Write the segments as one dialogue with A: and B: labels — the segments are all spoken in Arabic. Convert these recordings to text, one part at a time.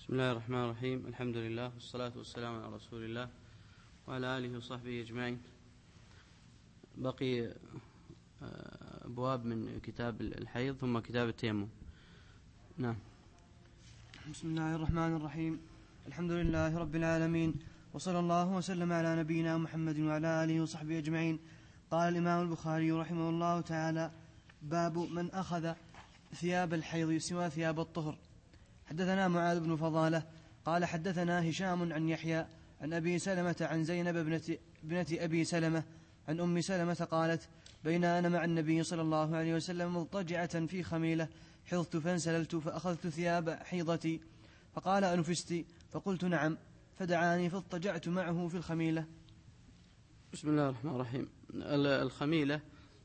A: بسم الله الرحمن الرحيم. الحمد لله والصلاة والسلام على رسول الله وعلى آله وصحبه أجمعين. بقي أبواب من كتاب الحيض ثم كتاب التيمم. نعم.
B: بسم الله الرحمن الرحيم. الحمد لله رب العالمين، وصلى الله وسلم على نبينا محمد وعلى آله وصحبه أجمعين. قال الإمام البخاري رحمه الله تعالى: باب من أخذ ثياب الحيض سوى ثياب الطهر. حدثنا معاذ بن فضالة قال حدثنا هشام عن يحيى عن أبي سلمة عن زينب ابنة أبي سلمة عن أم سلمة قالت: بين أنا مع النبي صلى الله عليه وسلم مضطجعة في خميلة حضت فانسللت فأخذت ثياب حيضتي فقال: أنفست؟ فقلت: نعم. فدعاني فاضطجعت معه في الخميلة.
A: بسم الله الرحمن الرحيم. الخميلة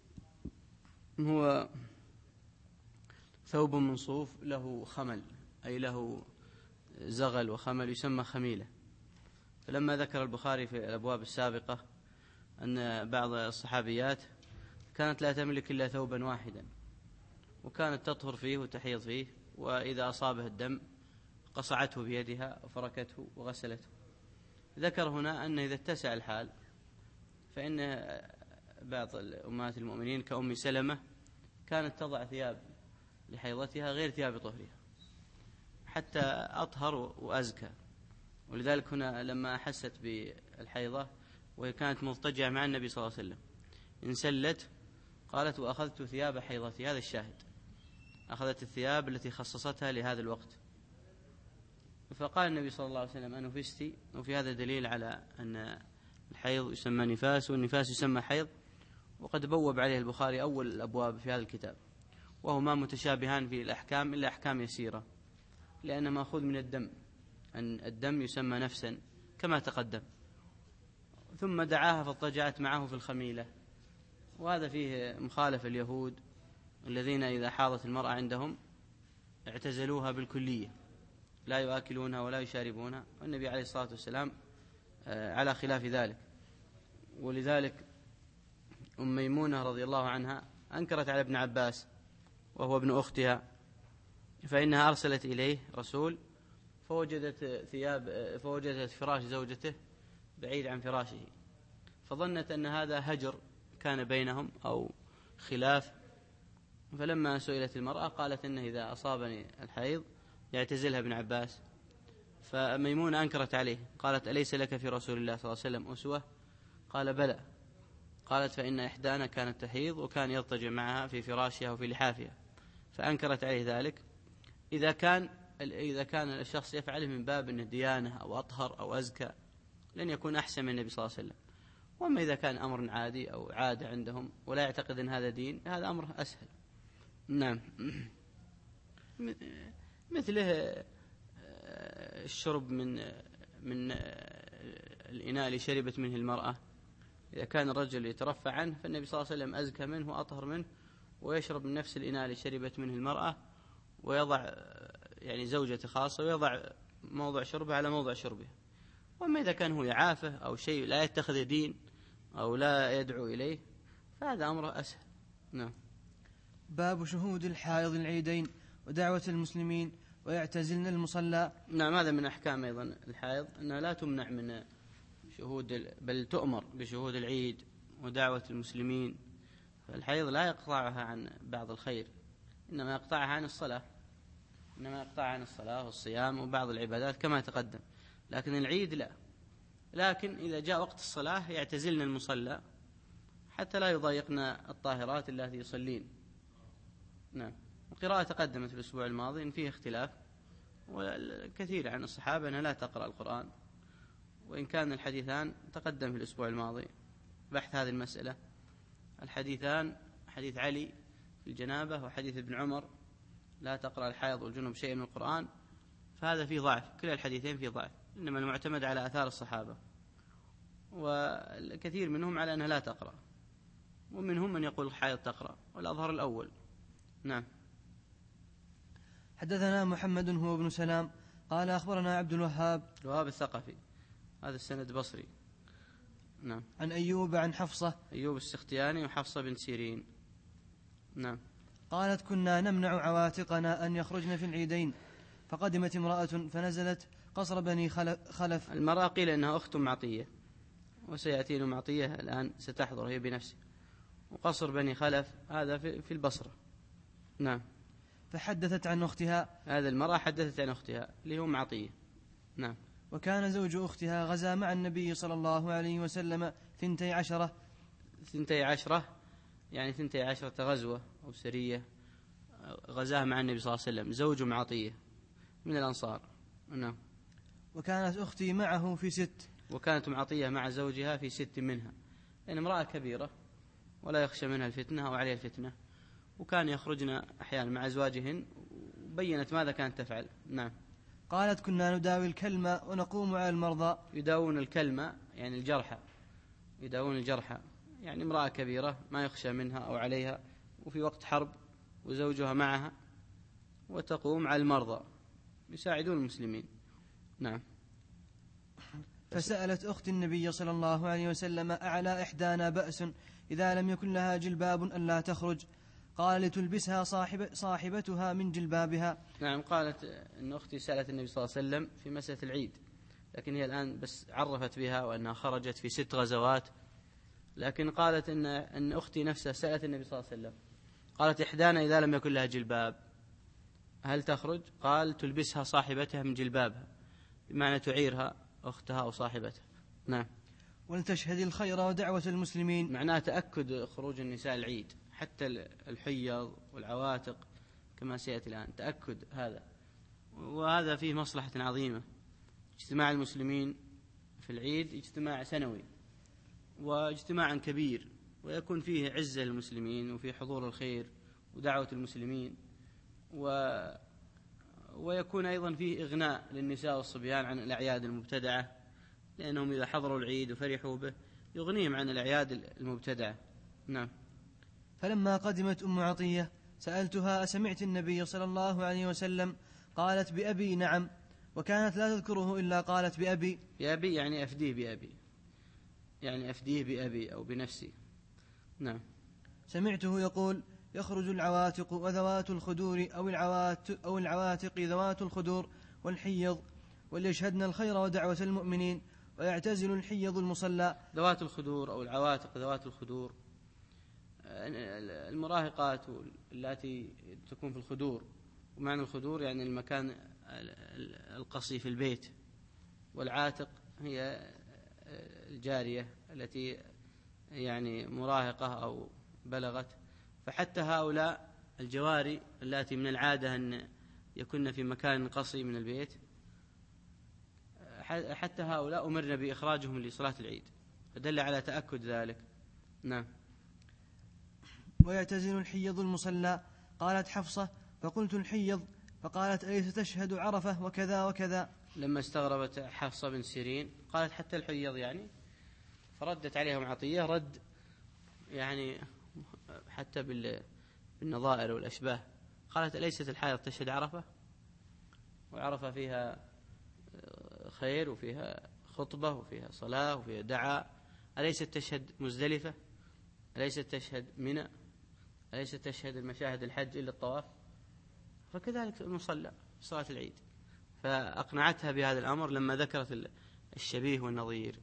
A: هو ثوب من صوف له خمل، أي له زغل وخمل، يسمى خميلة. فلما ذكر البخاري في الأبواب السابقة أن بعض الصحابيات كانت لا تملك إلا ثوبا واحدا، وكانت تطهر فيه وتحيض فيه، وإذا أصابه الدم قصعته بيدها وفركته وغسلته. ذكر هنا أن إذا اتسع الحال فإن بعض أمهات المؤمنين كأم سلمة كانت تضع ثياب لحيضتها غير ثياب طهرها حتى أطهر وأزكى. ولذلك هنا لما أحست بالحيضة وهي كانت مضطجعة مع النبي صلى الله عليه وسلم انسلت، قالت: وأخذت ثياب حيضتي. هذا الشاهد، أخذت الثياب التي خصصتها لهذا الوقت. فقال النبي صلى الله عليه وسلم: أنفستي؟ وفي هذا دليل على أن الحيض يسمى نفاس والنفاس يسمى حيض، وقد بوب عليه البخاري أول الأبواب في هذا الكتاب، وهما متشابهان في الأحكام إلا أحكام يسيرة، لأنه مأخوذ من الدم، أن الدم يسمى نفسا كما تقدم. ثم دعاها فاضطجعت معه في الخميلة، وهذا فيه مخالف اليهود الذين إذا حاضت المرأة عندهم اعتزلوها بالكلية، لا يؤكلونها ولا يشاربونها، والنبي عليه الصلاة والسلام على خلاف ذلك. ولذلك أم ميمونة رضي الله عنها أنكرت على ابن عباس وهو ابن أختها، فإنها أرسلت إليه رسول فوجدت فراش زوجته بعيد عن فراشه، فظنت أن هذا هجر كان بينهم أو خلاف. فلما سئلت المرأة قالت: إنه إذا أصابني الحيض يعتزلها ابن عباس. فميمونة أنكرت عليه، قالت: أليس لك في رسول الله صلى الله عليه وسلم أسوة؟ قال: بلى. قالت: فإن إحدانا كانت تحيض وكان يضطجع معها في فراشها وفي لحافها، فأنكرت عليه ذلك. إذا كان الشخص يفعله من باب أنه ديانة أو أطهر أو أزكى لن يكون أحسن من النبي صلى الله عليه وسلم. وأما إذا كان أمر عادي أو عادة عندهم ولا يعتقد أن هذا دين، هذا أمر أسهل. نعم. مثله الشرب من الإناء اللي شربت منه المرأة، إذا كان الرجل يترفع عنه فالنبي صلى الله عليه وسلم أزكى منه وأطهر منه، ويشرب من نفس الإناء اللي شربت منه المرأة، ويضع يعني زوجته خاصة ويضع موضع شربه على موضع شربه. وأما إذا كان هو يعافه أو شيء لا يتخذ دين أو لا يدعو إليه فهذا أمره أسهل. نعم.
B: باب شهود الحائض العيدين ودعوة المسلمين ويعتزلن المصلى.
A: نعم، هذا من أحكام أيضا الحائض أنها لا تمنع من شهود، بل تؤمر بشهود العيد ودعوة المسلمين. فالحيض لا يقطعها عن بعض الخير، إنما يقطعها عن الصلاة والصيام وبعض العبادات كما تقدم، لكن العيد لا. لكن إذا جاء وقت الصلاة يعتزلن المصلى حتى لا يضايقن الطاهرات التي يصلين. نعم. القراءة تقدمت في الأسبوع الماضي إن فيه اختلاف، والكثير عن الصحابة أنها لا تقرأ القرآن، وإن كان الحديثان تقدم في الأسبوع الماضي بحث هذه المسألة. الحديثان حديث علي في الجنابة وحديث ابن عمر لا تقرأ الحائض والجنوب شيئا من القرآن، فهذا فيه ضعف، كلا الحديثين فيه ضعف، إنما المعتمد على آثار الصحابة، والكثير منهم على أنها لا تقرأ، ومنهم من يقول الحائض تقرأ، والأظهر الأول. نعم.
B: حدثنا محمد هو ابن سلام قال أخبرنا عبد الوهاب
A: الثقفي، هذا السند بصري. نعم.
B: عن أيوب عن حفصة،
A: أيوب السختياني وحفصة بن سيرين. نعم.
B: قالت: كنا نمنع عواتقنا أن يخرجن في العيدين، فقدمت امرأة فنزلت قصر بني خلف.
A: المرأة قيل إنها أخت معطية، وسيأتينا معطية الآن ستحضر هي بنفسها. وقصر بني خلف هذا في البصرة. نعم.
B: فحدثت عن أختها،
A: هذا المرأة حدثت عن أختها اللي هو معطية. نعم.
B: وكان زوج أختها غزا مع النبي صلى الله عليه وسلم 12
A: يعني 12 غزوة أو سرية غزاها مع النبي صلى الله عليه وسلم، زوج معطية من الأنصار. نعم.
B: وكانت أختي معه في 6.
A: وكانت معطية مع زوجها في 6 منها، يعني امرأة كبيرة ولا يخشى منها الفتنة أو عليها الفتنة، وكان يخرجن أحيانا مع أزواجهن، وبينت ماذا كانت تفعل. نعم.
B: قالت كنا نداوي الكلمة ونقوم على المرضى.
A: يداوون الكلمة يعني الجرحى، يداوون الجرحى، يعني امرأة كبيرة ما يخشى منها أو عليها، وفي وقت حرب وزوجها معها، وتقوم على المرضى يساعدون المسلمين. نعم.
B: فسألت أخت النبي صلى الله عليه وسلم أعلى إحدانا بأس إذا لم يكن لها جلباب ألا تخرج؟ قال لتلبسها صاحبتها من جلبابها.
A: نعم. قالت أن أختي سألت النبي صلى الله عليه وسلم في مسألة العيد، لكن هي الآن بس عرفت بها وأنها خرجت في 6 غزوات، لكن قالت أن أختي نفسها سألت النبي صلى الله عليه وسلم، قالت إحدانا إذا لم يكن لها جلباب هل تخرج؟ قال تلبسها صاحبتها من جلبابها، بمعنى تعيرها أختها أو صاحبتها. نعم.
B: ولتشهد الخير ودعوة المسلمين،
A: معناه تأكد خروج النساء العيد، حتى الحيض والعواتق كما سيأتي الآن، تأكد هذا، وهذا فيه مصلحة عظيمة. اجتماع المسلمين في العيد اجتماع سنوي واجتماع كبير، ويكون فيه عزة للمسلمين وفيه حضور الخير ودعوة المسلمين، ويكون أيضا فيه إغناء للنساء والصبيان عن الأعياد المبتدعة، لأنهم إذا حضروا العيد وفرحوا به يغنيهم عن الأعياد المبتدعة. نعم.
B: فلما قدمت أم عطية سألتها أسمعت النبي صلى الله عليه وسلم؟ قالت بأبي نعم، وكانت لا تذكره إلا قالت بأبي.
A: بأبي يعني أفديه بأبي، يعني أفديه بأبي أو بنفسي. نعم.
B: سمعته يقول يخرج العواتق وذوات الخدور أو العواتق ذوات الخدور والحيض وليشهدن الخير ودعوة المؤمنين، ويعتزل الحيض المصلى.
A: ذوات الخدور أو العواتق ذوات الخدور المراهقات التي تكون في الخدور، ومعنى الخدور يعني المكان القصي في البيت، والعاتق هي الجارية التي يعني مراهقة أو بلغت. فحتى هؤلاء الجواري التي من العادة أن يكون في مكان قصي من البيت، حتى هؤلاء أمرنا بإخراجهم لصلاة العيد، فدل على تأكد ذلك. نعم.
B: ويعتزل الحيض المصلى. قالت حفصة فقلت الحيض، فقالت أليس تشهد عرفة وكذا وكذا؟
A: لما استغربت حفصة بن سيرين قالت حتى الحيض يعني، فردت عليهم عطية رد يعني حتى بالنظائر والأشباه، قالت أليست الحائض تشهد عرفة؟ وعرفة فيها خير وفيها خطبة وفيها صلاة وفيها دعاء، أليست تشهد مزدلفة؟ أليست تشهد منى؟ أليست تشهد المشاهد الحج إلا الطواف؟ فكذلك المصلى صلاة العيد. فأقنعتها بهذا الأمر لما ذكرت الشبيه والنظير.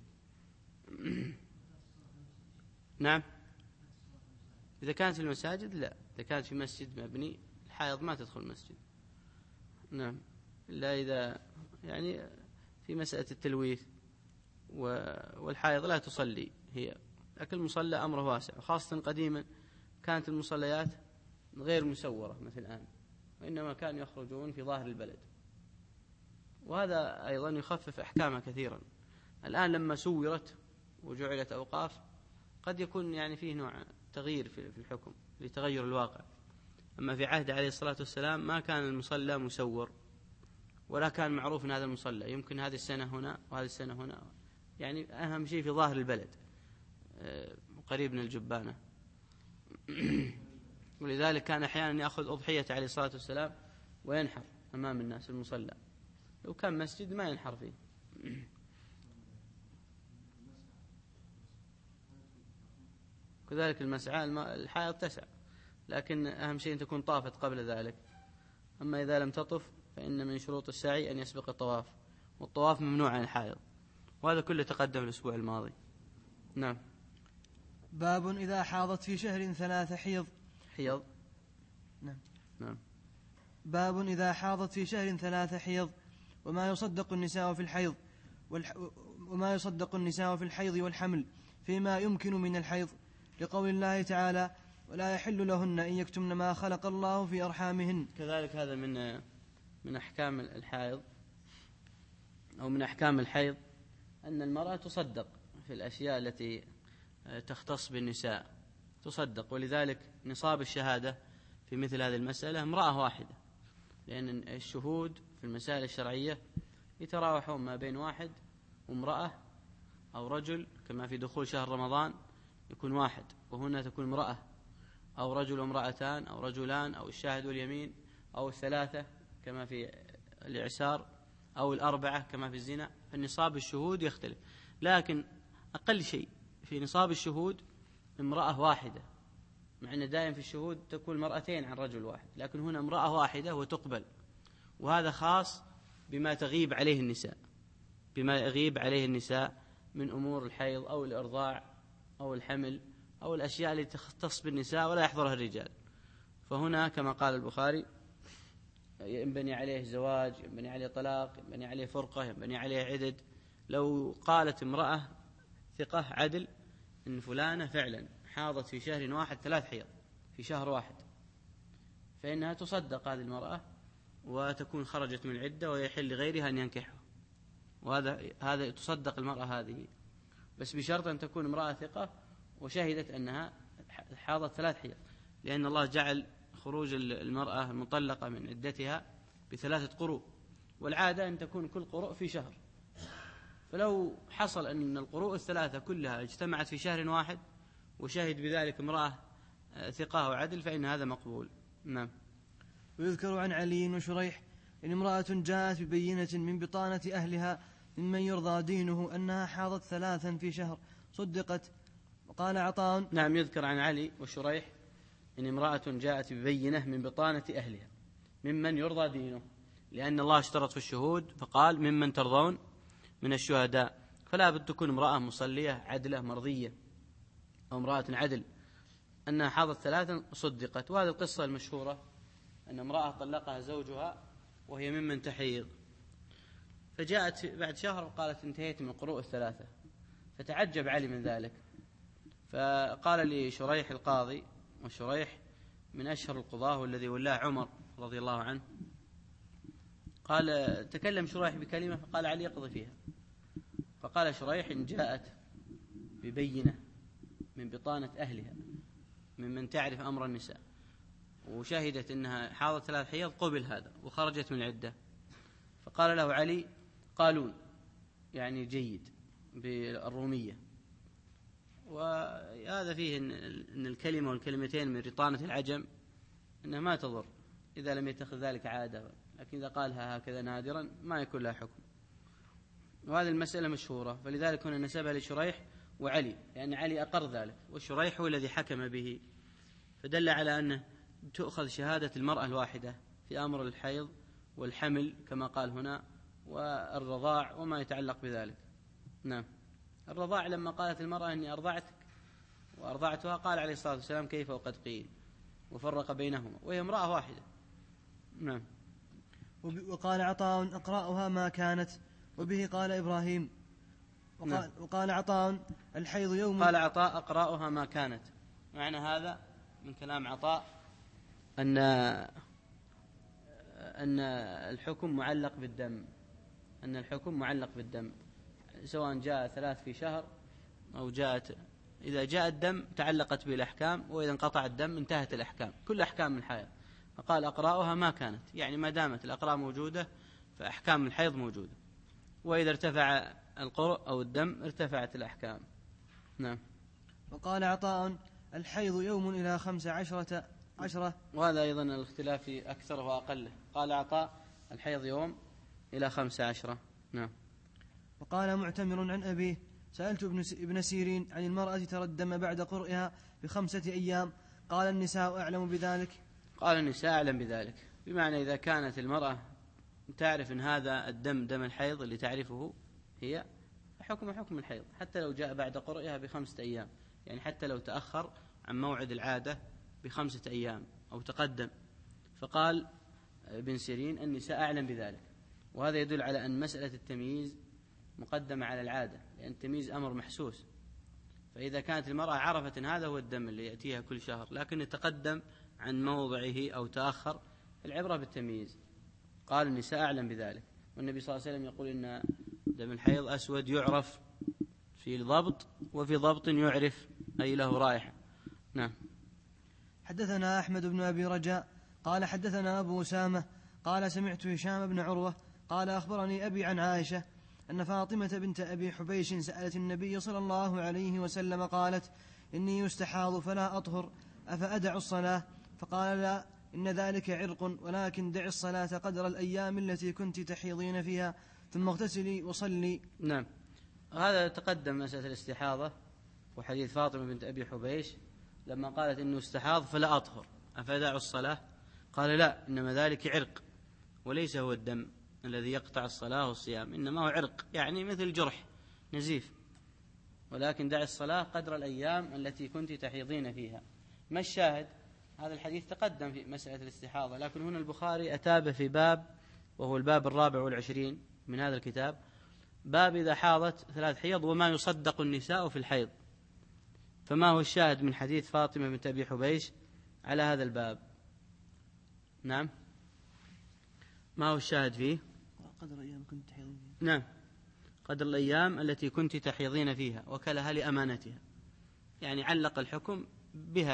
A: نعم. إذا كانت في المساجد لا، إذا كانت في مسجد مبني الحائض ما تدخل المسجد. نعم. إلا إذا يعني في مسألة التلويث والحائض لا تصلي هي، لكن المصلى أمره واسع، خاصة قديما كانت المصليات غير مسورة مثل الآن، وإنما كانوا يخرجون في ظاهر البلد، وهذا أيضا يخفف أحكامها كثيرا. الآن لما سورت وجعلت أوقاف قد يكون يعني فيه نوع تغيير في الحكم لتغير الواقع. أما في عهد عليه الصلاة والسلام ما كان المصلى مسور، ولا كان معروف أن هذا المصلى يمكن هذه السنة هنا وهذه السنة هنا، يعني أهم شيء في ظاهر البلد قريب من الجبانة. ولذلك كان أحيانا يأخذ أضحية عليه الصلاة والسلام وينحر أمام الناس المصلى، لو كان مسجد ما ينحر فيه. كذلك المسعى الحائض تسعى، لكن أهم شيء أن تكون طافت قبل ذلك. أما إذا لم تطف فإن من شروط السعي أن يسبق الطواف، والطواف ممنوع عن الحائض، وهذا كله تقدم الأسبوع الماضي. نعم.
B: باب إذا حاضت في شهر 3 حيض.
A: حيض.
B: نعم. باب إذا حاضت في شهر 3 حيض وما يصدق النساء في الحيض والحمل فيما يمكن من الحيض، لقول الله تعالى: ولا يحل لهن أن يكتمن ما خلق الله في أرحامهن.
A: كذلك هذا من أحكام الحائض أو من أحكام الحيض أن المرأة تصدق في الأشياء التي تختص بالنساء، تصدق، ولذلك نصاب الشهادة في مثل هذه المسألة امرأة واحدة، لأن الشهود في المسائل الشرعية يتراوحون ما بين واحد وامرأة أو رجل، كما في دخول شهر رمضان يكون واحد، وهنا تكون امرأة أو رجل وامرأتان أو رجلان أو الشاهد واليمين أو الثلاثة كما في الإعسار أو الأربعة كما في الزنا. فالنصاب الشهود يختلف، لكن أقل شيء في نصاب الشهود امرأة واحدة، مع أن دائما في الشهود تكون مرأتين عن رجل واحد، لكن هنا امرأة واحدة وتقبل، وهذا خاص بما تغيب عليه النساء، بما يغيب عليه النساء من أمور الحيض أو الإرضاع أو الحمل أو الأشياء التي تختص بالنساء ولا يحضرها الرجال. فهنا كما قال البخاري: ينبني عليه زواج، ينبني عليه طلاق، ينبني عليه فرقة، ينبني عليه عدد. لو قالت امرأة ثقة عدل إن فلانة فعلا حاضت في شهر واحد 3 حيض في شهر واحد، فإنها تصدق هذه المرأة وتكون خرجت من العدة ويحل لغيرها أن ينكحها، وهذا تصدق المرأة هذه، بس بشرط أن تكون امرأة ثقة وشهدت أنها حاضت 3 حيض، لأن الله جعل خروج المرأة المطلقة من عدتها ب3 قروء، والعادة أن تكون كل قروء في شهر. فلو حصل أن القروء ال3 كلها اجتمعت في شهر واحد وشهد بذلك امرأة ثقة وعدل فإن هذا مقبول. نعم.
B: ويذكر عن علي وشريح إن امرأة جاءت ببينة من بطانة أهلها ممن يرضى دينه أنها حاضت 3 في شهر صدقت. وقال عطاء.
A: نعم، يذكر عن علي وشريح إن امرأة جاءت ببينة من بطانة أهلها ممن يرضى دينه، لأن الله اشترط في الشهود فقال: ممن ترضون من الشهداء، فلا بد تكون امرأة مصلية عدلة مرضية أو امرأة عدل أنها حاضت 3 صدقت. وهذه القصة المشهورة أن امرأة طلقها زوجها وهي ممن تحيض، فجاءت بعد شهر وقالت: انتهيت من القروء ال3. فتعجب علي من ذلك، فقال لي شريح القاضي، وشريح من أشهر القضاة والذي ولاه عمر رضي الله عنه، قال: تكلم شريح بكلمة فقال علي يقضي فيها. فقال شريح: إن جاءت ببينة من بطانة أهلها ممن تعرف أمر النساء وشهدت أنها حاضت 3 حيض قبل هذا وخرجت من العدة. فقال له علي: قالون، يعني جيد بالرومية. وهذا فيه أن الكلمة والكلمتين من رطانة العجم أنها ما تضر إذا لم يتخذ ذلك عادة، لكن إذا قالها هكذا نادرا ما يكون لها حكم. وهذه المسألة مشهورة، فلذلك هنا نسبها لشريح وعلي، لأن علي أقر ذلك والشريح هو الذي حكم به، فدل على أنه تؤخذ شهادة المرأة الواحدة في أمر الحيض والحمل كما قال هنا، والرضاع وما يتعلق بذلك. نعم. الرضاع لما قالت المرأة: إني أرضعتك وأرضعتها، قال عليه الصلاة والسلام: كيف وقد قيل، وفرق بينهما، وهي امرأة واحدة. نعم.
B: وقال عطاء: أقرأها ما كانت، وبه قال إبراهيم. وقال عطاء: الحيض يوم.
A: قال عطاء: أقرأها ما كانت. معنى هذا من كلام عطاء أن الحكم معلق بالدم، أن الحكم معلق بالدم، سواء جاء 3 في شهر أو إذا جاء الدم تعلقت به الأحكام، وإذا انقطع الدم انتهت الأحكام، كل أحكام الحيض. فقال: أقرأها ما كانت، يعني ما دامت الأقراء موجودة فأحكام الحيض موجودة، وإذا ارتفع القرء أو الدم ارتفعت الأحكام. نعم.
B: وقال عطاء: الحيض يوم إلى 15 عشرة.
A: وهذا أيضا الاختلاف في أكثره وأقله. قال عطاء: الحيض يوم إلى 15. نعم.
B: وقال معتمر عن أبيه: سألت ابن سيرين عن المرأة تردم بعد قرئها ب5 أيام، قال: النساء أعلم بذلك.
A: قال: النساء أعلم بذلك، بمعنى إذا كانت المرأة تعرف أن هذا الدم دم الحيض اللي تعرفه هي حكم الحيض، حتى لو جاء بعد قرئها ب5 أيام، يعني حتى لو تأخر عن موعد العادة ب5 أيام أو تقدم. فقال ابن سيرين النساء أعلم بذلك، وهذا يدل على أن مسألة التمييز مقدمة على العادة، لأن التمييز أمر محسوس. فإذا كانت المرأة عرفت أن هذا هو الدم اللي يأتيها كل شهر لكن تقدم عن موضعه أو تأخر، العبرة بالتمييز. قال النساء أعلم بذلك. والنبي صلى الله عليه وسلم يقول إن دم الحيض أسود يعرف في ضبط، وفي ضبط يعرف أي له رائحة. نعم.
B: حدثنا أحمد بن أبي رجاء قال حدثنا أبو أسامة قال سمعت هشام بن عروة قال أخبرني أبي عن عائشة أن فاطمة بنت أبي حبيش سألت النبي صلى الله عليه وسلم قالت إني يستحاض فلا أطهر أفأدع الصلاة؟ فقال لا، إن ذلك عرق، ولكن دع الصلاة قدر الأيام التي كنت تحيضين فيها ثم اغتسلي وصلي.
A: نعم. هذا تقدم مسألة الاستحاضة وحديث فاطمة بنت أبي حبيش لما قالت إنه استحاض فلا أطهر أفأدع الصلاة؟ قال لا، إنما ذلك عرق وليس هو الدم الذي يقطع الصلاة والصيام، إنما هو عرق يعني مثل جرح نزيف، ولكن دع الصلاة قدر الأيام التي كنت تحيضين فيها. ما الشاهد؟ هذا الحديث تقدم في مسألة الاستحاضة، لكن هنا البخاري أتابه في باب، وهو الباب 24 من هذا الكتاب، باب إذا حاضت 3 حيض وما يصدق النساء في الحيض. فما هو الشاهد من حديث فاطمة بنت أبي حبيش على هذا الباب؟ نعم، ما هو الشاهد فيه؟
B: قدر أيام كنت تحيضين فيها.
A: نعم، قدر الأيام التي كنت تحيضين فيها، وكلها لأمانتها، يعني علق الحكم بها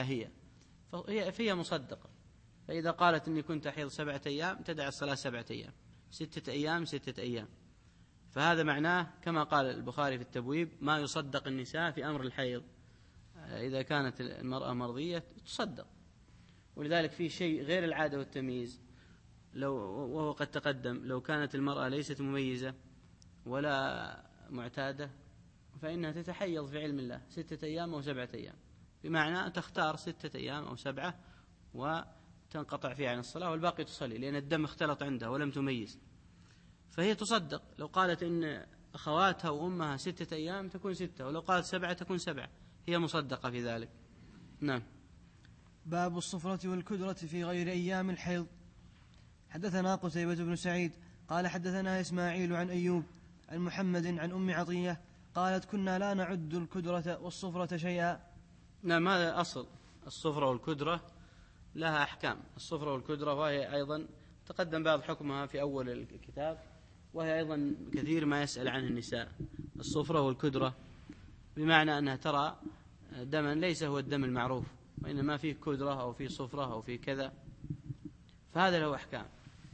A: فهي مصدقة. فإذا قالت إني كنت أحيض 7 أيام تدع الصلاة 7 أيام، 6 أيام 6 أيام. فهذا معناه كما قال البخاري في التبويب ما يصدق النساء في أمر الحيض. إذا كانت المرأة مرضية تصدق. ولذلك في شيء غير العادة والتمييز، وهو قد تقدم، لو كانت المرأة ليست مميزة ولا معتادة فإنها تتحيض في علم الله 6 أيام أو 7 أيام، بمعنى تختار 6 أيام أو 7 وتنقطع فيها عن الصلاة والباقي تصلي، لأن الدم اختلط عندها ولم تميز، فهي تصدق. لو قالت إن أخواتها وأمها 6 أيام تكون 6، ولو قالت 7 تكون 7، هي مصدقة في ذلك. نعم.
B: باب الصفرة والكدرة في غير أيام الحيض. حدثنا قتيبة بن سعيد قال حدثنا إسماعيل عن أيوب عن محمد عن أم عطية قالت كنا لا نعد الكدرة والصفرة شيئا.
A: نعم، هذا أصل الصفرة والكدرة لها أحكام. الصفرة والكدرة وهي أيضا تقدم بعض حكمها في أول الكتاب، وهي أيضا كثير ما يسأل عنه النساء. الصفرة والكدرة بمعنى أنها ترى دما ليس هو الدم المعروف، وإنما فيه كدرة أو فيه صفرة أو فيه كذا، فهذا له أحكام.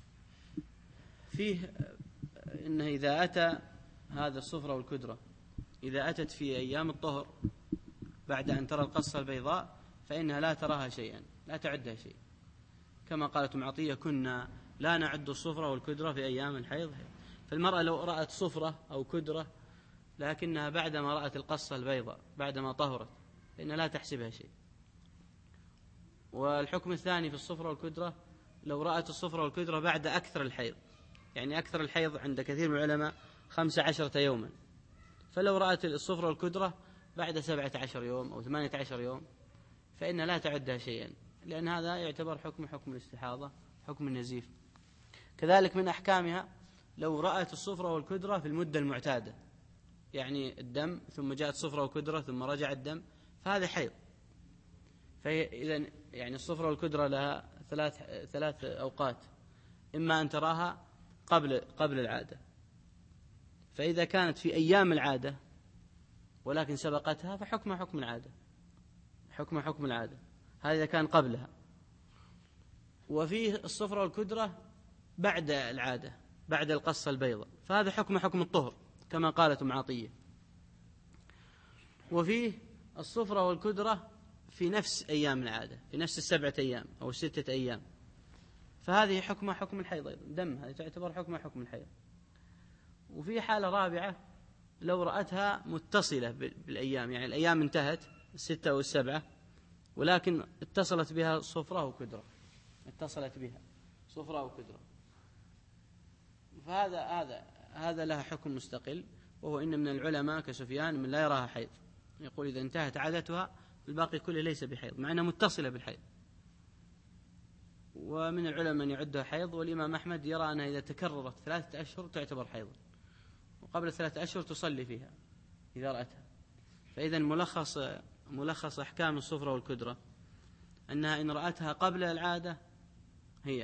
A: فيه إنه إذا أتى هذا الصفرة والكدرة إذا أتت في أيام الطهر بعد أن ترى القصة البيضاء فإنها لا تراها شيئا، لا تعدها شيء، كما قالت ام عطية كنا لا نعد الصفرة والكدرة في أيام الحيض. فالمرأة لو رأت صفرة أو كدرة لكنها بعدما رأت القصة البيضاء بعدما طهرت فإنها لا تحسبها شيء. والحكم الثاني في الصفرة والكدرة لو رأت الصفرة والكدرة بعد أكثر الحيض، يعني أكثر الحيض عند كثير من العلماء 15 يوما، فلو رأت الصفرة والكدرة بعد 17 يوم أو 18 يوم فإن لا تعدها شيئا، لأن هذا يعتبر حكم الاستحاضة، حكم النزيف. كذلك من أحكامها لو رأت الصفرة والكدرة في المدة المعتادة، يعني الدم ثم جاءت صفرة وكدرة ثم رجع الدم، فهذا حيض. فإذا يعني الصفرة والكدرة لها ثلاث أوقات، إما أن تراها قبل العادة، فإذا كانت في أيام العادة ولكن سبقتها فحكم حكم العادة، هذا إذا كان قبلها. وفيه الصفرة والكدرة بعد العادة بعد القصة البيضاء، فهذا حكم الطهر كما قالت ام عطية. وفيه الصفرة والكدرة في نفس أيام العادة، في نفس 7 أيام أو 6 أيام، فهذه حكم الحيض أيضا، دم هذه تعتبر حكم الحيض. وفي حالة رابعة لو رأتها متصلة بالأيام، يعني الأيام انتهت 6 أو 7 ولكن اتصلت بها صفرة وكدرة، فهذا لها حكم مستقل، وهو إن من العلماء كسفيان من لا يراها حيض، يقول إذا انتهت عادتها الباقي كله ليس بحيض، مع أنها متصلة بالحيض. ومن العلماء من يعدها حيض، والإمام أحمد يرى أنها إذا تكررت 3 أشهر تعتبر حيضا، وقبل 3 أشهر تصلي فيها إذا رأتها. فإذا ملخص أحكام الصفرة والكدرة أنها إن رأتها قبل العادة هي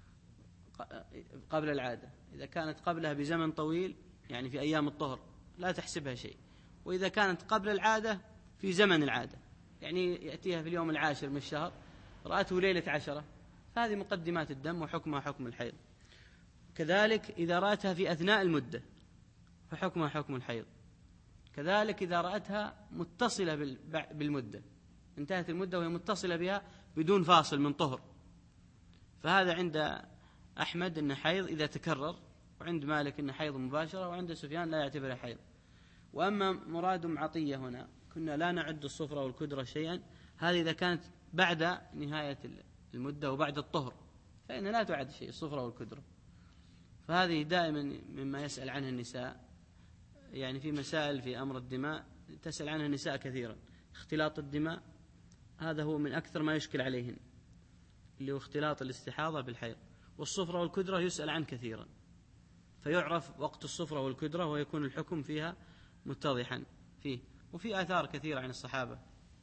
A: قبل العادة، إذا كانت قبلها بزمن طويل يعني في أيام الطهر لا تحسبها شيء، وإذا كانت قبل العادة في زمن العادة يعني يأتيها في اليوم 10 من الشهر رأته ليلة 10، فهذه مقدمات الدم وحكمها حكم الحيض. كذلك إذا رأتها في أثناء المدة فحكمها حكم الحيض. كذلك إذا رأتها متصلة بالمدة، انتهت المدة وهي متصلة بها بدون فاصل من طهر، فهذا عند أحمد أنه حيض إذا تكرر، وعند مالك أنه حيض مباشرة، وعند سفيان لا يعتبرها حيض. وأما مراد عطية هنا كنا لا نعد الصفرة والكدرة شيئا، هذه إذا كانت بعد نهاية المدة وبعد الطهر فإن لا تعد شيء الصفرة والكدرة. فهذه دائما مما يسأل عنها النساء، يعني في مسائل في أمر الدماء تسأل عنها النساء كثيرا. اختلاط الدماء هذا هو من أكثر ما يشكل عليهن، اللي هو اختلاط الاستحاضة بالحيض. والصفرة والكدرة يسأل عنه كثيرا، فيعرف وقت الصفرة والكدرة ويكون الحكم فيها متضحا فيه. وفي آثار كثيرة عن الصحابة،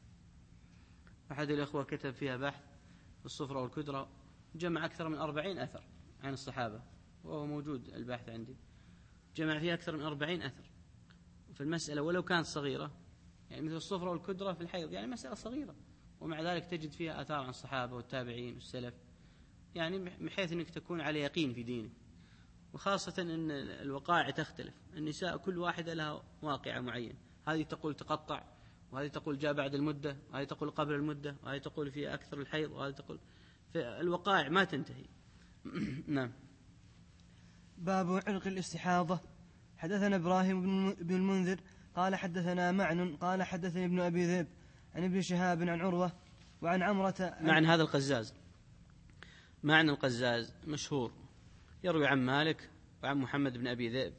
A: أحد الأخوة كتب فيها بحث في الصفرة والكدرة، جمع أكثر من 40 أثر عن الصحابة، وهو موجود البحث عندي، جمع فيها أكثر من 40 أثر في المسألة ولو كانت صغيرة، يعني مثل الصفرة والكدرة في الحيض يعني مسألة صغيرة، ومع ذلك تجد فيها آثار عن الصحابة والتابعين والسلف، يعني بحيث أنك تكون على يقين في دينك. وخاصة أن الوقائع تختلف، النساء كل واحدة لها واقع معين، هذه تقول تقطع، وهذه تقول جاء بعد المدة، وهذه تقول قبل المدة، وهذه تقول في أكثر الحيض، وهذه تقول في الوقائع ما تنتهي. نعم.
B: باب عرق الاستحاضة. حدثنا إبراهيم بن المنذر قال حدثنا معن قال حدثني ابن أبي ذئب عن ابن شهاب عن عروة وعن عمرة.
A: معن هذا القزاز، معن القزاز مشهور، يروي عن مالك وعن محمد بن أبي ذئب،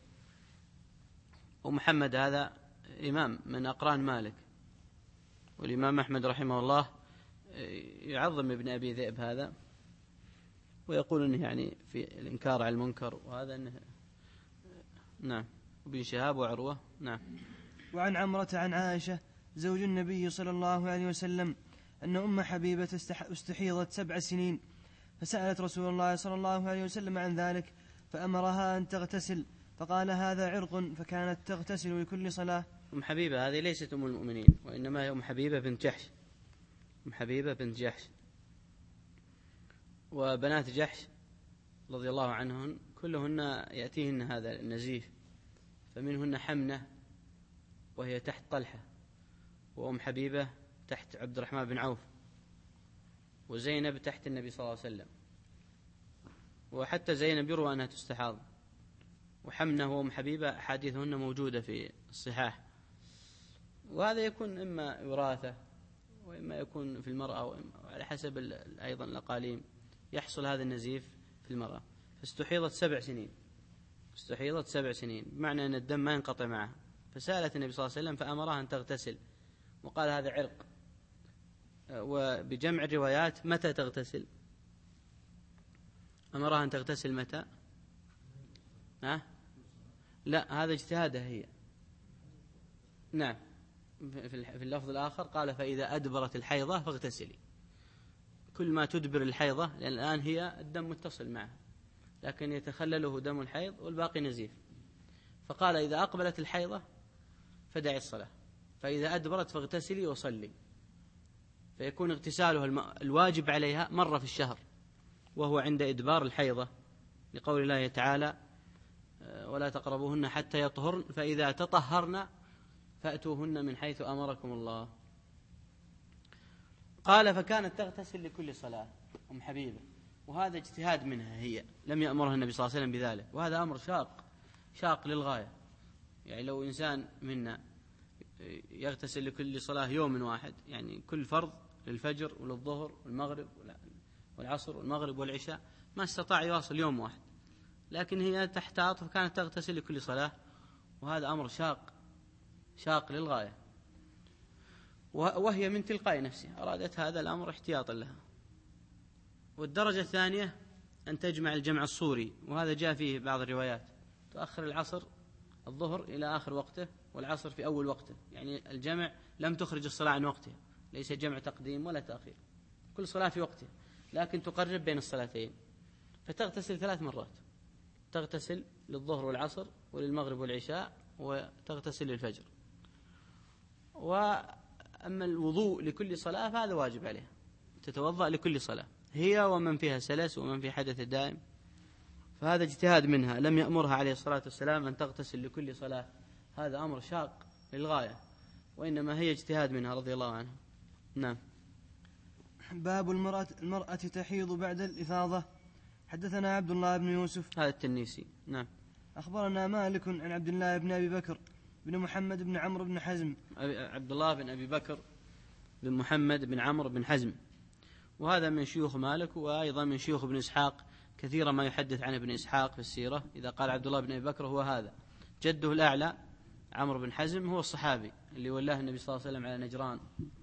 A: ومحمد هذا إمام من أقران مالك، والإمام أحمد رحمه الله يعظم ابن أبي ذئب هذا، ويقول أنه يعني في الإنكار على المنكر، وهذا أنه نعم. ابن شهاب وعروة. نعم.
B: وعن عمرة عن عائشة زوج النبي صلى الله عليه وسلم أن أم حبيبة استحيضت 7 سنين، فسألت رسول الله صلى الله عليه وسلم عن ذلك فأمرها أن تغتسل، فقال هذا عرق، فكانت تغتسل لكل صلاة.
A: أم حبيبة هذه ليست أم المؤمنين، وإنما هي أم حبيبة بنت جحش، أم حبيبة بنت جحش. وبنات جحش رضي الله عنهن كلهن يأتيهن هذا النزيف، فمنهن حمنة وهي تحت طلحة، وأم حبيبة تحت عبد الرحمن بن عوف، وزينب تحت النبي صلى الله عليه وسلم، وحتى زينب يروى أنها تستحاض، وحمنة وأم حبيبة أحاديثهن موجودة في الصحاح. وهذا يكون إما وراثة وإما يكون في المرأة، وعلى حسب أيضا الأقاليم يحصل هذا النزيف في المرأة. فاستحيضت 7 سنين، استحيضت 7 سنين بمعنى أن الدم ما ينقطع معها، فسألت النبي صلى الله عليه وسلم فأمرها أن تغتسل، وقال هذا عرق. وبجمع الروايات متى تغتسل، أمرها أن تغتسل متى؟ لا، هذا اجتهادها هي. نعم. في اللفظ الآخر قال فإذا أدبرت الحيضة فاغتسلي، كل ما تدبر الحيضة، لأن الآن هي الدم متصل معها لكن يتخلله دم الحيض والباقي نزيف، فقال إذا أقبلت الحيضة فدعي الصلاة، فإذا أدبرت فاغتسلي وصلي، فيكون اغتسالها الواجب عليها مرة في الشهر، وهو عند إدبار الحيضة، لقول الله تعالى ولا تقربوهن حتى يطهرن فإذا تطهرن فأتوهن من حيث أمركم الله. قال فكانت تغتسل لكل صلاة أم حبيبة، وهذا اجتهاد منها هي، لم يأمرها النبي صلى الله عليه وسلم بذلك، وهذا أمر شاق للغاية. يعني لو إنسان منا يغتسل لكل صلاة يوم واحد، يعني كل فرض للفجر وللظهر والمغرب والعصر والمغرب والعشاء، ما استطاع يواصل يوم واحد، لكن هي تحتاط فكانت تغتسل لكل صلاة، وهذا أمر شاق للغاية، وهي من تلقاء نفسها أرادت هذا الأمر احتياطا لها. والدرجة الثانية أن تجمع الجمع الصوري، وهذا جاء فيه بعض الروايات، تؤخر العصر الظهر إلى آخر وقته والعصر في أول وقته، يعني الجمع لم تخرج الصلاة عن وقتها، ليس جمع تقديم ولا تأخير، كل صلاة في وقتها، لكن تقرب بين الصلاتين، فتغتسل 3 مرات، تغتسل للظهر والعصر وللمغرب والعشاء، وتغتسل للفجر. وأما الوضوء لكل صلاة فهذا واجب عليها، تتوضأ لكل صلاة، هي ومن فيها سلس ومن في حدث الدائم، فهذا اجتهاد منها، لم يأمرها عليه الصلاة والسلام أن تغتسل لكل صلاة، هذا أمر شاق للغاية، وإنما هي اجتهاد منها رضي الله عنها. نعم.
B: باب المرأة تحيض بعد الإفاضة. حدثنا عبد الله بن يوسف،
A: هذا التنيسي. نعم.
B: أخبرنا مالك عن عبد الله بن أبي بكر بن محمد بن عمرو بن حزم.
A: عبد الله بن أبي بكر بن محمد بن عمرو بن حزم، وهذا من شيوخ مالك، وأيضا من شيوخ ابن إسحاق، كثيرا ما يحدث عن ابن إسحاق في السيرة، إذا قال عبد الله بن أبي بكر هو هذا. جده الأعلى عمرو بن حزم هو الصحابي اللي ولاه النبي صلى الله عليه وسلم على نجران،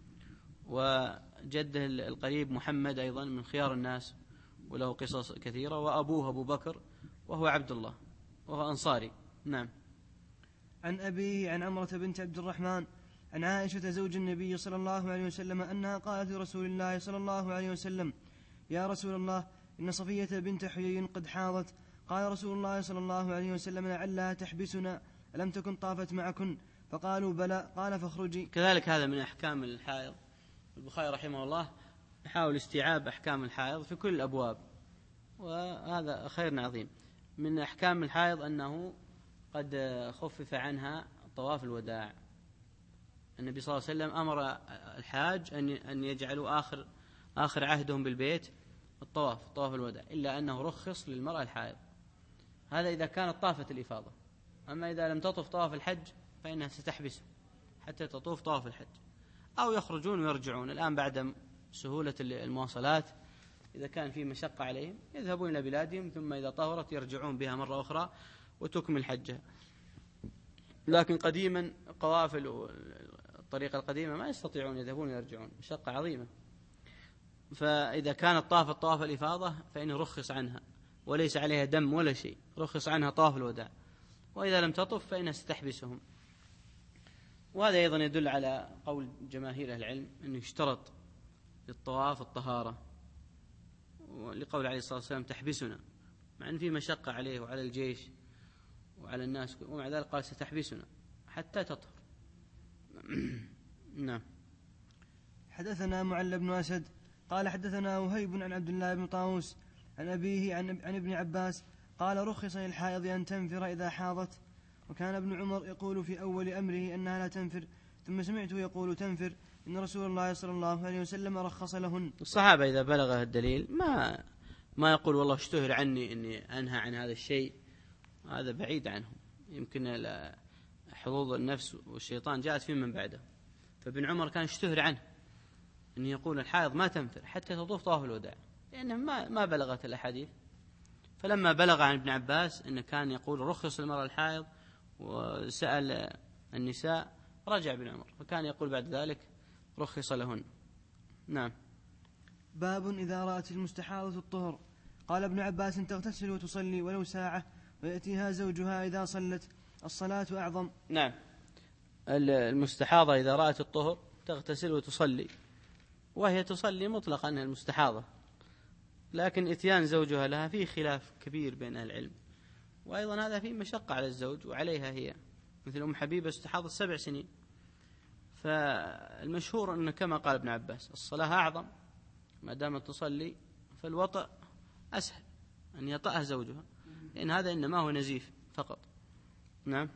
A: وجده القريب محمد أيضا من خيار الناس وله قصص كثيرة، وأبوه أبو بكر وهو عبد الله وهو أنصاري. نعم.
B: عن أبيه عن عمرة بنت عبد الرحمن عن عائشة زوج النبي صلى الله عليه وسلم أنها قالت لرسول الله صلى الله عليه وسلم: يا رسول الله، إن صفية بنت حيي قد حاضت. قال رسول الله صلى الله عليه وسلم: لعلها تحبسنا، ألم تكن طافت معكن؟ فقالوا: بلى. قال: فاخرجي.
A: كذلك هذا من أحكام الحائض. البخاري رحمه الله يحاول استيعاب أحكام الحائض في كل الأبواب، وهذا خير عظيم. من أحكام الحائض أنه قد خفف عنها طواف الوداع. النبي صلى الله عليه وسلم أمر الحاج أن يجعلوا آخر عهدهم بالبيت طواف الوداع، إلا أنه رخص للمرأة الحائض، هذا إذا كانت طافت الإفاضة. أما إذا لم تطف طواف الحج فإنها ستحبس حتى تطوف طواف الحج، أو يخرجون ويرجعون. الآن بعد سهولة المواصلات، إذا كان في مشقة عليهم يذهبون إلى بلادهم، ثم إذا طهرت يرجعون بها مرة أخرى وتكمل حجها. لكن قديما قوافل الطريقة القديمة ما يستطيعون يذهبون ويرجعون، مشقة عظيمة. فإذا كانت طافت طواف الإفاضة فإن رخص عنها وليس عليها دم ولا شيء، رخص عنها طواف الوداع. وإذا لم تطف فإنها ستحبسهم. وهذا أيضا يدل على قول جماهير أهل العلم أنه يشترط للطواف الطهارة، ولقول عليه الصلاة والسلام: تحبسنا، مع أن في مشقة عليه وعلى الجيش وعلى الناس، ومع ذلك قال: ستحبسنا حتى تطهر. نعم.
B: حدثنا معل بن أسد قال حدثنا وهيب عن عبد الله بن طاووس عن أبيه عن ابن عباس قال: رخص للحائض أن تنفر إذا حاضت. وكان ابن عمر يقول في أول أمره أنها لا تنفر، ثم سمعته يقول تنفر، إن رسول الله صلى الله عليه وسلم رخص لهن. الصحابة
A: إذا بلغ الدليل ما يقول والله اشتهر عني أني أنهى عن هذا الشيء، هذا بعيد عنهم، يمكن حظوظ النفس والشيطان جاءت في من بعده. فابن عمر كان اشتهر عنه أن يقول الحائض ما تنفر حتى تطوف طواف الوداع، لأنه ما بلغت الأحاديث. فلما بلغ عن ابن عباس أنه كان يقول رخص المرأة الحائض وسأل النساء، رجع ابن عمر فكان يقول بعد ذلك رخص لهن. نعم.
B: باب إذا رأت المستحاضة الطهر. قال ابن عباس: تغتسل وتصلي ولو ساعة، ويأتيها زوجها إذا صلت، الصلاة أعظم.
A: نعم. المستحاضة إذا رأت الطهر تغتسل وتصلي، وهي تصلي مطلقا أنها المستحاضة، لكن إتيان زوجها لها فيه خلاف كبير بين أهل العلم، وأيضا هذا فيه مشقة على الزوج وعليها هي، مثل أم حبيبة استحاضت 7 سنين. فالمشهور أنه كما قال ابن عباس: الصلاة أعظم، ما دامت تصلي فالوطأ أسهل أن يطأها زوجها، لأن هذا إنما هو نزيف فقط. نعم.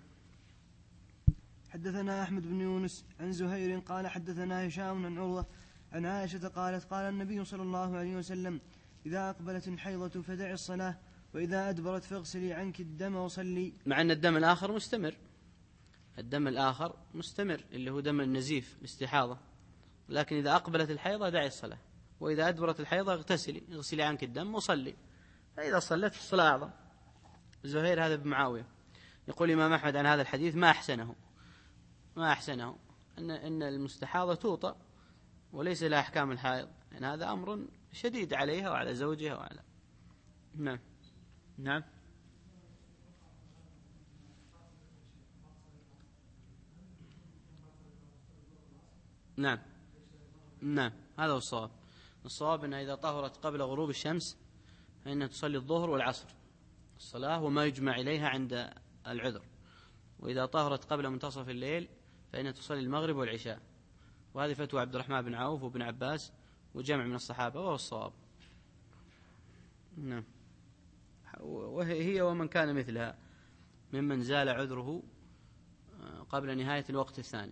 B: حدثنا أحمد بن يونس عن زهير قال حدثنا هشام عن عروة عن عائشة قالت: قال النبي صلى الله عليه وسلم: إذا أقبلت الحيضة فدعي الصلاة، وإذا أدبرت فاغسلي عنك الدم وصلي.
A: مع أن الدم الآخر مستمر، الدم الآخر مستمر اللي هو دم النزيف الاستحاضة، لكن إذا أقبلت الحيضة دعي الصلاة، وإذا أدبرت الحيضة اغسلي عنك الدم وصلي، فإذا صلت الصلاة أعظم. زهير هذا بمعاوية. يقول الإمام أحمد عن هذا الحديث ما أحسنه أن المستحاضة توطأ وليس لها أحكام الحائض، يعني هذا أمر شديد عليها وعلى زوجها وعلى. نعم نعم نعم نعم، هذا هو الصواب. الصواب أنها إذا طهرت قبل غروب الشمس فإنها تصلي الظهر والعصر الصلاة وما يجمع إليها عند العذر، وإذا طهرت قبل منتصف الليل فإنها تصلي المغرب والعشاء. وهذه فتوى عبد الرحمن بن عوف وابن عباس وجمع من الصحابة، وهو الصواب. نعم، وهي ومن كان مثلها ممن زال عذره قبل نهاية الوقت الثاني،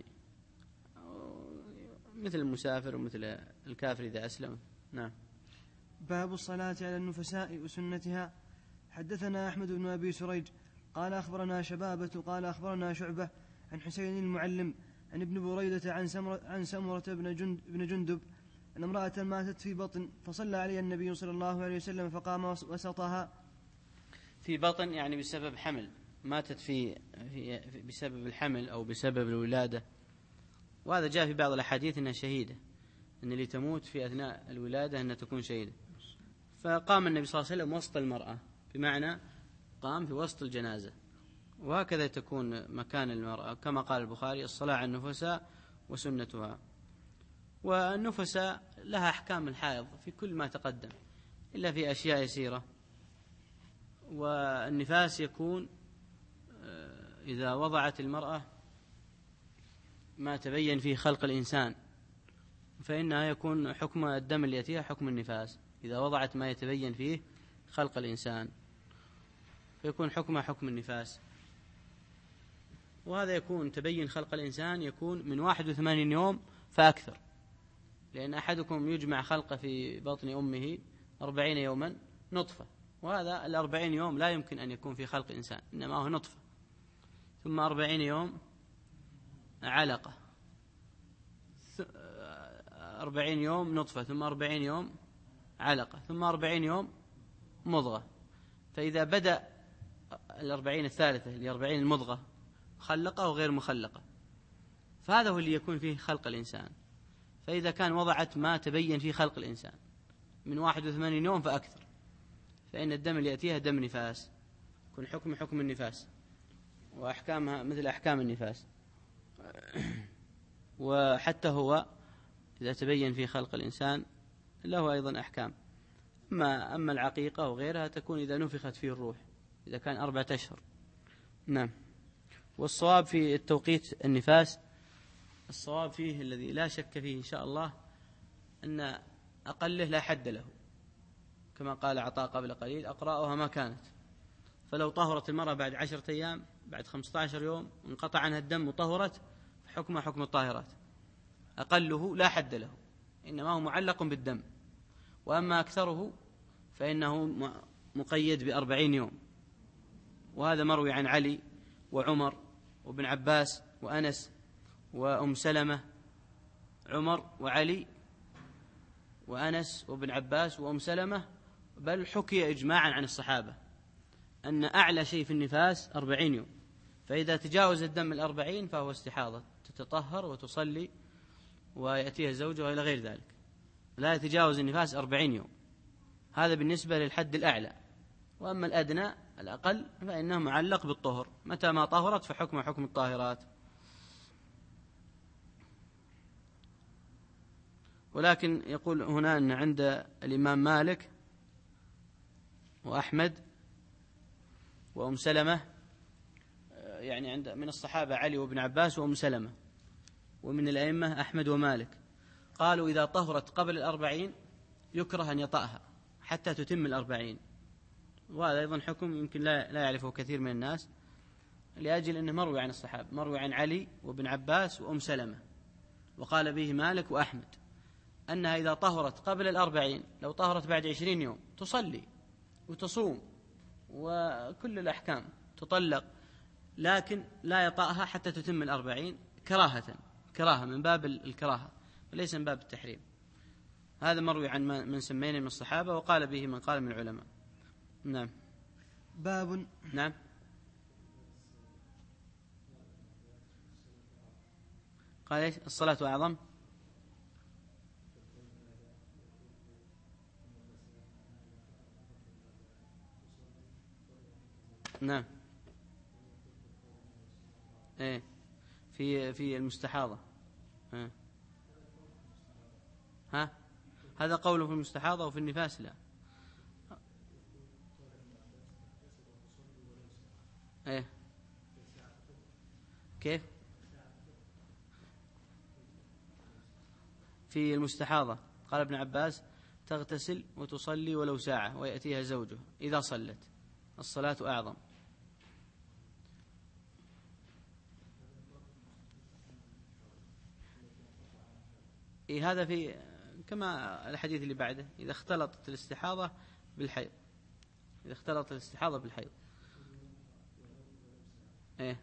A: مثل المسافر ومثل الكافر إذا أسلم. نعم.
B: باب الصلاة على النفساء وسنتها. حدثنا أحمد بن أبي سريج قال أخبرنا شبابة قال أخبرنا شعبة عن حسين المعلم عن ابن بريدة عن سمرة بن جندب أن امرأة ماتت في بطن فصلى عليها النبي صلى الله عليه وسلم فقام وسطها.
A: في بطن يعني بسبب حمل، ماتت بسبب الحمل أو بسبب الولادة، وهذا جاء في بعض الأحاديث أنها شهيدة، أن اللي تموت في أثناء الولادة أنها تكون شهيدة. فقام النبي صلى الله عليه وسلم وسط المرأة، بمعنى قام في وسط الجنازة، وهكذا تكون مكان المرأة كما قال البخاري: الصلاة على النفساء وسنتها. والنفساء لها أحكام الحائض في كل ما تقدم إلا في أشياء يسيرة. والنفاس يكون إذا وضعت المرأة ما تبين فيه خلق الإنسان، فإنها يكون حكم الدم اللي يأتيها حكم النفاس. إذا وضعت ما يتبين فيه خلق الإنسان فيكون حكمها حكم النفاس. وهذا يكون تبين خلق الإنسان يكون من 81 يوم فأكثر، لأن أحدكم يجمع خلقه في بطن أمه 40 يوما نطفة، وهذا 40 يوم لا يمكن أن يكون في خلق إنسان، إنما هو نطفة، ثم 40 يوم علقة، 40 يوم نطفة، ثم 40 يوم علقة، ثم 40 يوم مضغة. فإذا بدأ 40 الثالثة اللي 40 المضغة مخلقة وغير مخلقة، فهذا هو اللي يكون فيه خلق الإنسان. فإذا كان وضعت ما تبين فيه خلق الإنسان من 81 يوم فأكثر، فإن الدم اللي يأتيها دم نفاس، يكون حكم النفاس، وأحكامها مثل أحكام النفاس. وحتى هو إذا تبين فيه خلق الإنسان له أيضا أحكام. أما العقيقة وغيرها تكون إذا نفخت فيه الروح، إذا كان 4 أشهر. نعم. والصواب في التوقيت النفاس، الصواب فيه الذي لا شك فيه إن شاء الله أن أقله لا حد له، كما قال عطاء قبل قليل: أقرأها ما كانت. فلو طهرت المرأة بعد 10 أيام، بعد 15 يوم انقطع عنها الدم وطهرت، فحكمها حكم الطاهرات، أقله لا حد له، إنما هو معلق بالدم. وأما أكثره فإنه مقيد ب40 يوم، وهذا مروي عن علي وعمر وابن عباس وأنس وأم سلمة. عمر وعلي وأنس وابن عباس وأم سلمة، بل حكي إجماعا عن الصحابة أن أعلى شيء في النفاس 40 يوم، فإذا تجاوز الدم 40 فهو استحاضة، تتطهر وتصلي ويأتيها زوجها إلى غير ذلك، لا يتجاوز النفاس 40 يوم. هذا بالنسبة للحد الأعلى. وأما الأدنى الأقل فإنه معلق بالطهر، متى ما طهرت فحكم حكم الطاهرات. ولكن يقول هنا أن عند الإمام مالك وأحمد وأم سلمة، يعني عند من الصحابة علي وابن عباس وأم سلمة، ومن الأئمة أحمد ومالك، قالوا إذا طهرت قبل 40 يكره أن يطأها حتى تتم 40. وهذا أيضا حكم يمكن لا يعرفه كثير من الناس، لأجل أنه مروي عن الصحابة، مروي عن علي وابن عباس وأم سلمة، وقال به مالك وأحمد أنها إذا طهرت قبل 40، لو طهرت بعد 20 يوم تصلي وتصوم وكل الأحكام، تطلق، لكن لا يطأها حتى تتم 40 كراهة من باب الكراهة وليس من باب التحريم. هذا مروي عن من سمينا من الصحابة، وقال به من قال من العلماء. نعم.
B: باب.
A: نعم. قال إيش؟ الصلاة أعظم. نعم. إيه في المستحاضة. ها هذا قوله في المستحاضة، وفي النفاس لا. إيه كيف؟ في المستحاضة قال ابن عباس: تغتسل وتصلي ولو ساعة ويأتيها زوجها إذا صلت، الصلاة أعظم. إيه هذا في كما الحديث اللي بعده: إذا اختلطت الاستحاضة بالحيض، إذا اختلطت الاستحاضة بالحيض. إيه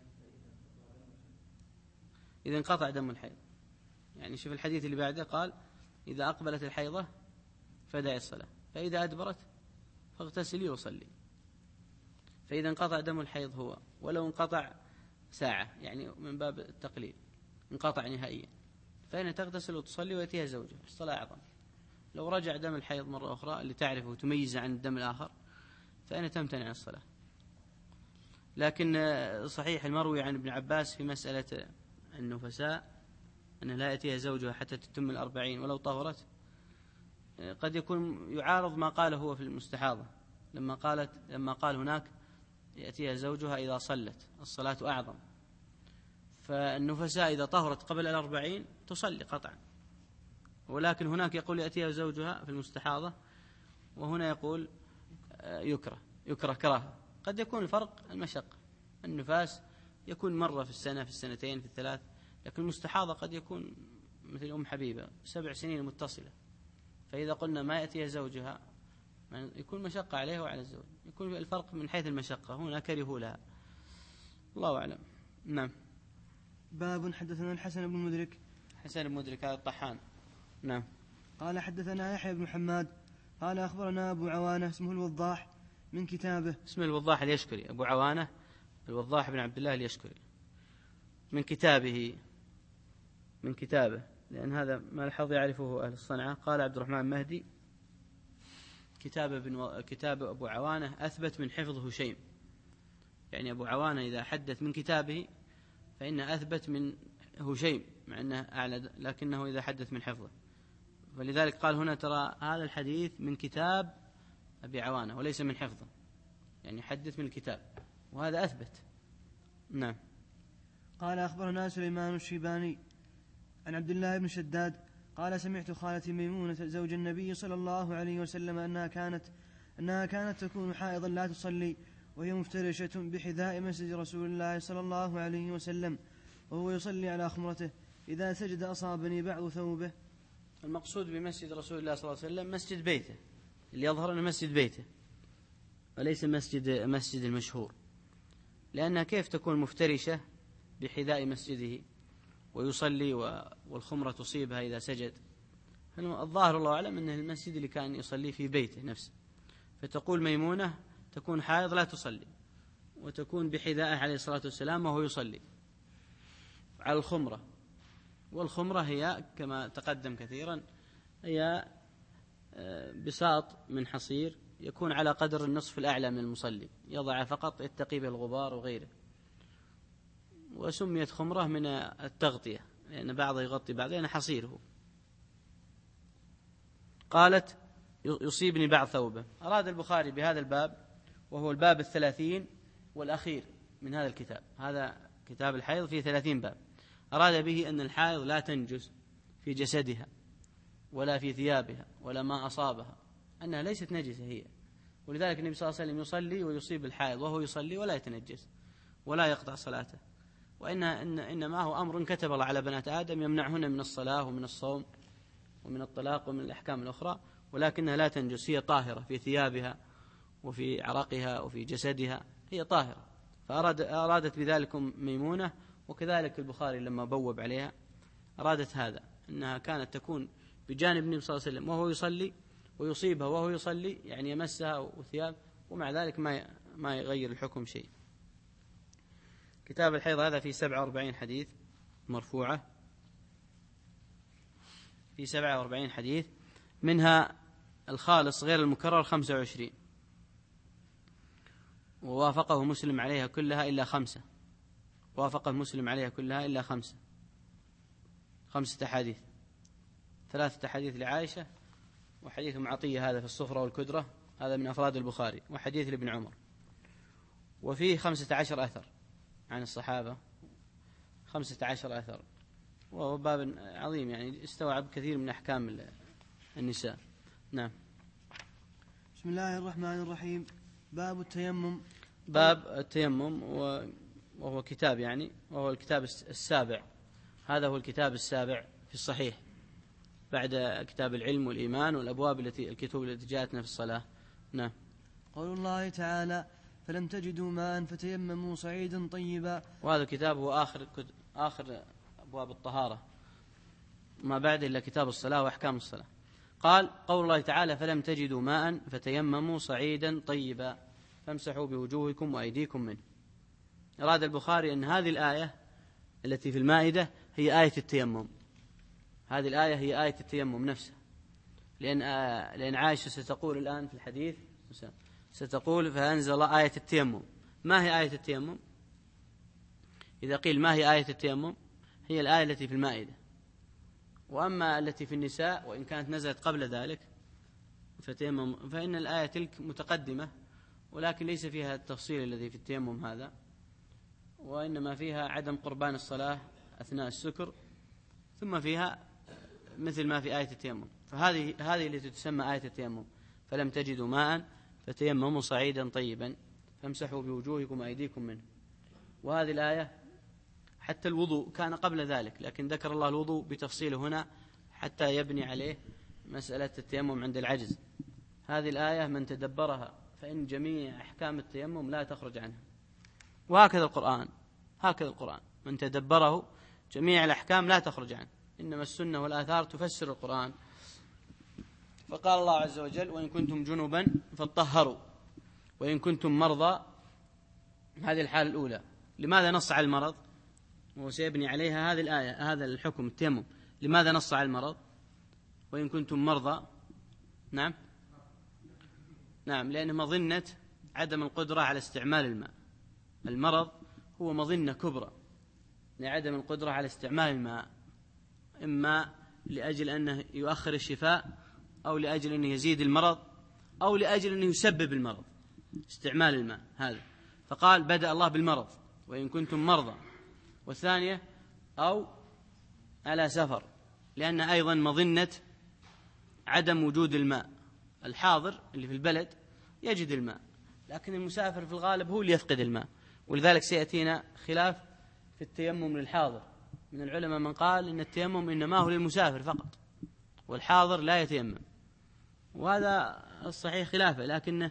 A: إذا انقطع دم الحيض. يعني شوف الحديث اللي بعده قال: إذا أقبلت الحيضة فدعي الصلاة، فإذا أدبرت فاغتسلي وصلي. فإذا انقطع دم الحيض هو ولو انقطع ساعة، يعني من باب التقليل، انقطع نهائيا، فإن تغتسل وتصلي ويأتيها زوجها، الصلاة أعظم. لو رجع دم الحيض مرة أخرى اللي تعرفه وتميز عن الدم الآخر فإن تمتنع الصلاة. لكن صحيح المروي عن ابن عباس في مسألة النفساء أن لا يأتيها زوجها حتى تتم 40 ولو طهرت، قد يكون يعارض ما قاله هو في المستحاضة لما قال هناك يأتيها زوجها إذا صلت، الصلاة أعظم. فالنفساء إذا طهرت قبل 40 تصلي قطعا، ولكن هناك يقول يأتيها زوجها في المستحاضة، وهنا يقول يكره كراهة. قد يكون الفرق المشقة، النفاس يكون مرة في السنة، في السنتين، في الثلاث، لكن المستحاضة قد يكون مثل أم حبيبة 7 سنين متصلة، فإذا قلنا ما يأتيها زوجها يكون مشقة عليها وعلى الزوج، يكون الفرق من حيث المشقة، هنا كرهوا لها. الله أعلم. نعم.
B: باب. حدثنا الحسن بن مدرك.
A: حسن بن مدرك هذا الطحان. نعم.
B: قال حدثنا يحيى بن حماد قال أخبرنا أبو عوانة اسمه الوضاح من كتابه.
A: اسمه الوضاح اليشكري، أبو عوانة الوضاح بن عبد الله اليشكري، من كتابه، لأن هذا ما الحظ يعرفه أهل الصنعة. قال عبد الرحمن مهدي: كتاب أبو عوانة أثبت من حفظ هشيم. يعني أبو عوانة إذا حدث من كتابه فإن أثبت من هشيم، مع أنه أعلى، لكنه إذا حدث من حفظه. فلذلك قال هنا: ترى هذا الحديث من كتاب أبي عوانة وليس من حفظه، يعني حدث من الكتاب، وهذا أثبت. نعم.
B: قال أخبرنا سليمان الشيباني عن عبد الله بن شداد قال: سمعت خالتي ميمونة زوج النبي صلى الله عليه وسلم أنها كانت تكون حائضا لا تصلي، وهي مفترشة بحذاء مسجد رسول الله صلى الله عليه وسلم، وهو يصلي على خمرته، إذا سجد أصابني بعض ثوبه.
A: المقصود بمسجد رسول الله صلى الله عليه وسلم مسجد بيته، اللي يظهر أنه مسجد بيته وليس مسجد المشهور، لأنها كيف تكون مفترشة بحذاء مسجده ويصلي والخمرة تصيبها إذا سجد؟ الظاهر الله أعلم أنه المسجد اللي كان يصلي في بيته نفسه. فتقول ميمونة تكون حائض لا تصلي، وتكون بحذائه عليه الصلاة والسلام وهو يصلي على الخمرة، والخمرة هي كما تقدم كثيرا هي بساط من حصير يكون على قدر النصف الأعلى من المصلي، يضع فقط يتقي به الغبار وغيره، وسميت خمرة من التغطية لأن بعضه يغطي بعض، لأن حصيره. قالت: يصيبني بعض ثوبه. أراد البخاري بهذا الباب، وهو الباب 30 والأخير من هذا الكتاب، هذا كتاب الحيض فيه 30 باب، أراد به أن الحائض لا تنجس في جسدها ولا في ثيابها ولا ما أصابها، أنها ليست نجسة هي، ولذلك النبي صلى الله عليه وسلم يصلي ويصيب الحائض وهو يصلي ولا يتنجس ولا يقطع صلاته، إنما هو أمر كتب الله على بنات آدم يمنعهن من الصلاة ومن الصوم ومن الطلاق ومن الأحكام الأخرى، ولكنها لا تنجس، هي طاهرة في ثيابها وفي عرقها وفي جسدها، هي طاهرة. فأرادت بذلك ميمونة، وكذلك البخاري لما بوب عليها أرادت هذا، أنها كانت تكون بجانب النبي صلى الله عليه وسلم وهو يصلي ويصيبها وهو يصلي، يعني يمسها وثياب، ومع ذلك ما يغير الحكم شيء. كتاب الحيض هذا فيه 47 حديث مرفوعة، في 47 حديث، منها الخالص غير المكرر 25، ووافقه مسلم عليها كلها إلا 5، وافقه مسلم عليها كلها إلا 5 أحاديث، 3 أحاديث لعائشة، وحديث عطية هذا في الصفرة والكدرة هذا من أفراد البخاري، وحديث لابن عمر. وفيه 15 أثر عن الصحابة، 15 أثر، وهو باب عظيم يعني استوعب كثير من أحكام النساء. نعم.
B: بسم الله الرحمن الرحيم. باب التيمم.
A: باب التيمم، وهو كتاب يعني، وهو الكتاب السابع، هذا هو الكتاب السابع في الصحيح بعد كتاب العلم والإيمان والأبواب الكتب التي جاءتنا في الصلاة. نعم.
B: قول الله تعالى: فلم تجدوا ماء فتيمموا صعيدا طيبا.
A: وهذا الكتاب هو آخر أبواب الطهارة، ما بعد إلا كتاب الصلاة وأحكام الصلاة. قال: قول الله تعالى: فلم تجدوا ماء فتيمموا صعيدا طيبا فامسحوا بوجوهكم وأيديكم منه. أراد البخاري أن هذه الآية التي في المائدة هي آية التيمم، هذه الآية هي آية التيمم نفسها، لأن عائشة ستقول الآن في الحديث، ستقول: فأنزل الله آية التيمم. ما هي آية التيمم؟ إذا قيل ما هي آية التيمم، هي الآية التي في المائدة. وأما التي في النساء وإن كانت نزلت قبل ذلك فتيمم، فإن الآية تلك متقدمة، ولكن ليس فيها التفصيل الذي في التيمم هذا، وإنما فيها عدم قربان الصلاة أثناء السكر، ثم فيها مثل ما في آية التيمم. فهذه التي تسمى آية التيمم: فلم تجدوا ماء فتيمموا صعيدا طيبا فامسحوا بوجوهكم وأيديكم منه. وهذه الآية حتى الوضوء كان قبل ذلك، لكن ذكر الله الوضوء بتفصيله هنا حتى يبني عليه مسألة التيمم عند العجز. هذه الآية من تدبرها فإن جميع أحكام التيمم لا تخرج عنها. وهكذا القرآن، هكذا القرآن من تدبره جميع الأحكام لا تخرج عنه، إنما السنة والآثار تفسر القرآن. فقال الله عز وجل: وإن كنتم جنبا فاطهروا، وإن كنتم مرضى. هذه الحالة الأولى. لماذا نص على المرض؟ وسيبني عليها هذه الآية، هذا الحكم التيمم. لماذا نص على المرض؟ وإن كنتم مرضى. نعم، لأن مظنة عدم القدرة على استعمال الماء. المرض هو مظنة كبرى لعدم القدرة على استعمال الماء، إما لأجل أنه يؤخر الشفاء، أو لأجل أنه يزيد المرض، أو لأجل أنه يسبب المرض استعمال الماء هذا. فقال بدأ الله بالمرض: وإن كنتم مرضى. والثانية: أو على سفر، لأن أيضا مظنة عدم وجود الماء. الحاضر اللي في البلد يجد الماء، لكن المسافر في الغالب هو اللي يفقد الماء. ولذلك سيأتينا خلاف في التيمم للحاضر. من العلماء من قال إن التيمم إنما هو للمسافر فقط، والحاضر لا يتيمم، وهذا الصحيح خلافه، لكنه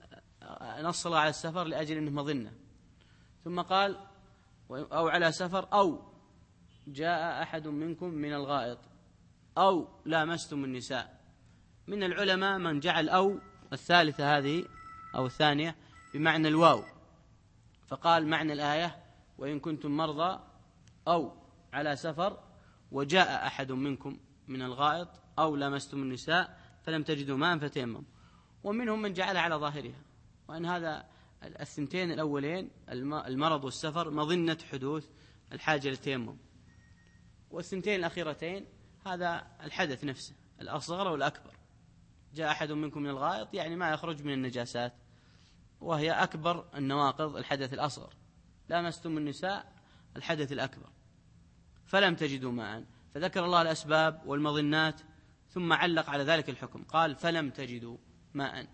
A: نص الله على السفر لأجل أنه مظنة. ثم قال: أو على سفر، أو جاء أحد منكم من الغائط، أو لامستم النساء. من العلماء من جعل أو الثالثة هذه أو الثانية بمعنى الواو، فقال معنى الآية: وإن كنتم مرضى أو على سفر وجاء أحد منكم من الغائط أو لامستم النساء فلم تجدوا ماء فتيمموا. ومنهم من جعل على ظاهرها، وأن هذا الثنتين الأولين المرض والسفر مظنة حدوث الحاجة للتيمم، والثنتين الأخيرتين هذا الحدث نفسه الأصغر والأكبر. جاء أحد منكم من الغائط يعني ما يخرج من النجاسات، وهي أكبر النواقض الحدث الأصغر. لامستم النساء الحدث الأكبر. فلم تجدوا ماء، فذكر الله الأسباب والمظنات ثم علق على ذلك الحكم، قال: فلم تجدوا ماء.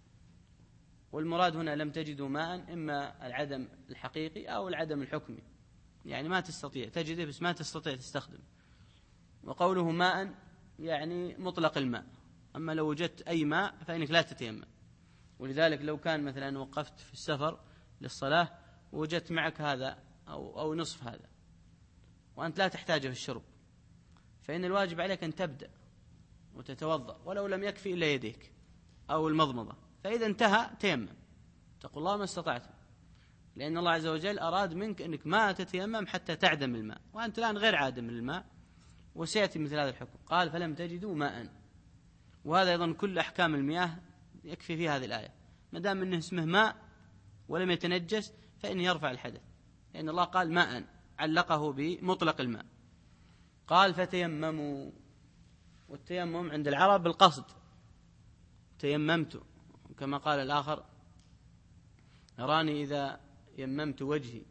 A: والمراد هنا لم تجدوا ماء إما العدم الحقيقي أو العدم الحكمي، يعني ما تستطيع تجده بس ما تستطيع تستخدم. وقوله ماء يعني مطلق الماء، أما لو وجدت أي ماء فإنك لا تتيمم. ولذلك لو كان مثلا وقفت في السفر للصلاة ووجدت معك هذا أو نصف هذا وأنت لا تحتاجه في الشرب، فإن الواجب عليك أن تبدأ وتتوضأ، ولو لم يكفي إلا يديك أو المضمضة، فإذا انتهى تيمم. اتقوا الله ما استطعتم، لأن الله عز وجل أراد منك أنك ما تتيمم حتى تعدم الماء، وأنت الآن غير عادم الماء، وسيأتي مثل هذا الحكم. قال فلم تجدوا ماء، وهذا أيضا كل أحكام المياه يكفي في هذه الآية، ما دام أنه اسمه ماء ولم يتنجس فإنه يرفع الحدث، لأن الله قال ماء علقه بمطلق الماء. قال فتيمموا، والتيمم عند العرب بالقصد، تيممت، كما قال الآخر أراني إذا يممت وجهي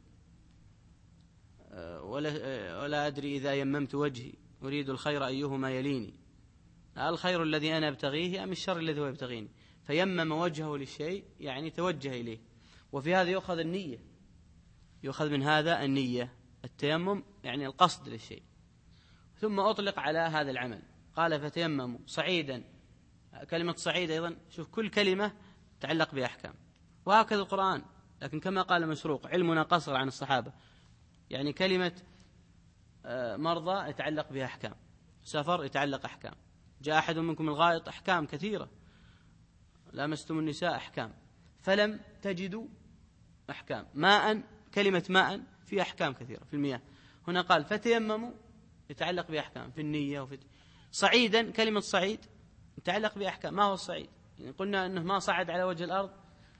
A: ولا أدري إذا يممت وجهي أريد الخير أيهما يليني، الخير الذي أنا أبتغيه أم الشر الذي هو يبتغيني؟ فيمم وجهه للشيء يعني توجه إليه. وفي هذا يؤخذ النية، يؤخذ من هذا النية، التيمم يعني القصد للشيء. ثم أطلق على هذا العمل، قال فتيمموا صعيدا. كلمة صعيد أيضا شوف كل كلمة تعلق بأحكام، وهكذا القرآن. لكن كما قال مسروق علمنا قصر عن الصحابة، يعني كلمة مرضى يتعلق بها أحكام، سفر يتعلق أحكام، جاء أحد منكم الغائط أحكام كثيرة، لامستم النساء أحكام، فلم تجدوا أحكام، ماء كلمة ماء في أحكام كثيرة في المياه. هنا قال فتيمموا يتعلق بأحكام في النية صعيدا كلمة صعيد يتعلق بأحكام. ما هو الصعيد؟ يعني قلنا أنه ما صعد على وجه الأرض،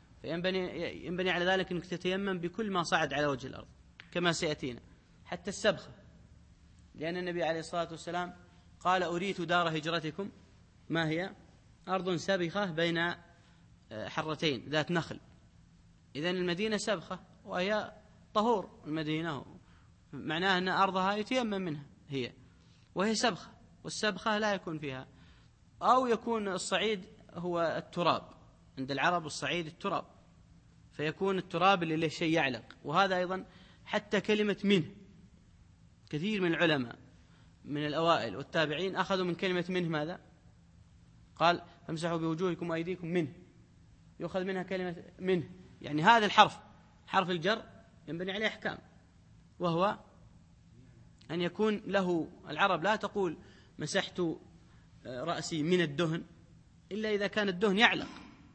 A: فينبني على ذلك أنك تتيمم بكل ما صعد على وجه الأرض كما سيأتينا، حتى السبخة، لأن النبي عليه الصلاة والسلام قال أريت دار هجرتكم ما هي؟ أرض سبخة بين حرتين ذات نخل. إذن المدينة سبخة وهي طهور، المدينة معناها أن أرضها يتيمم منها هي، وهي سبخة، والسبخة لا يكون فيها، أو يكون الصعيد هو التراب، عند العرب الصعيد التراب، فيكون التراب اللي له شيء يعلق. وهذا أيضا حتى كلمة منه، كثير من العلماء من الأوائل والتابعين أخذوا من كلمة منه ماذا؟ قال فامسحوا بوجوهكم وأيديكم منه، يؤخذ منها كلمة منه، يعني هذا الحرف حرف الجر ينبني عليه أحكام، وهو أن يكون له. العرب لا تقول مسحت رأسي من الدهن إلا إذا كان الدهن يعلق،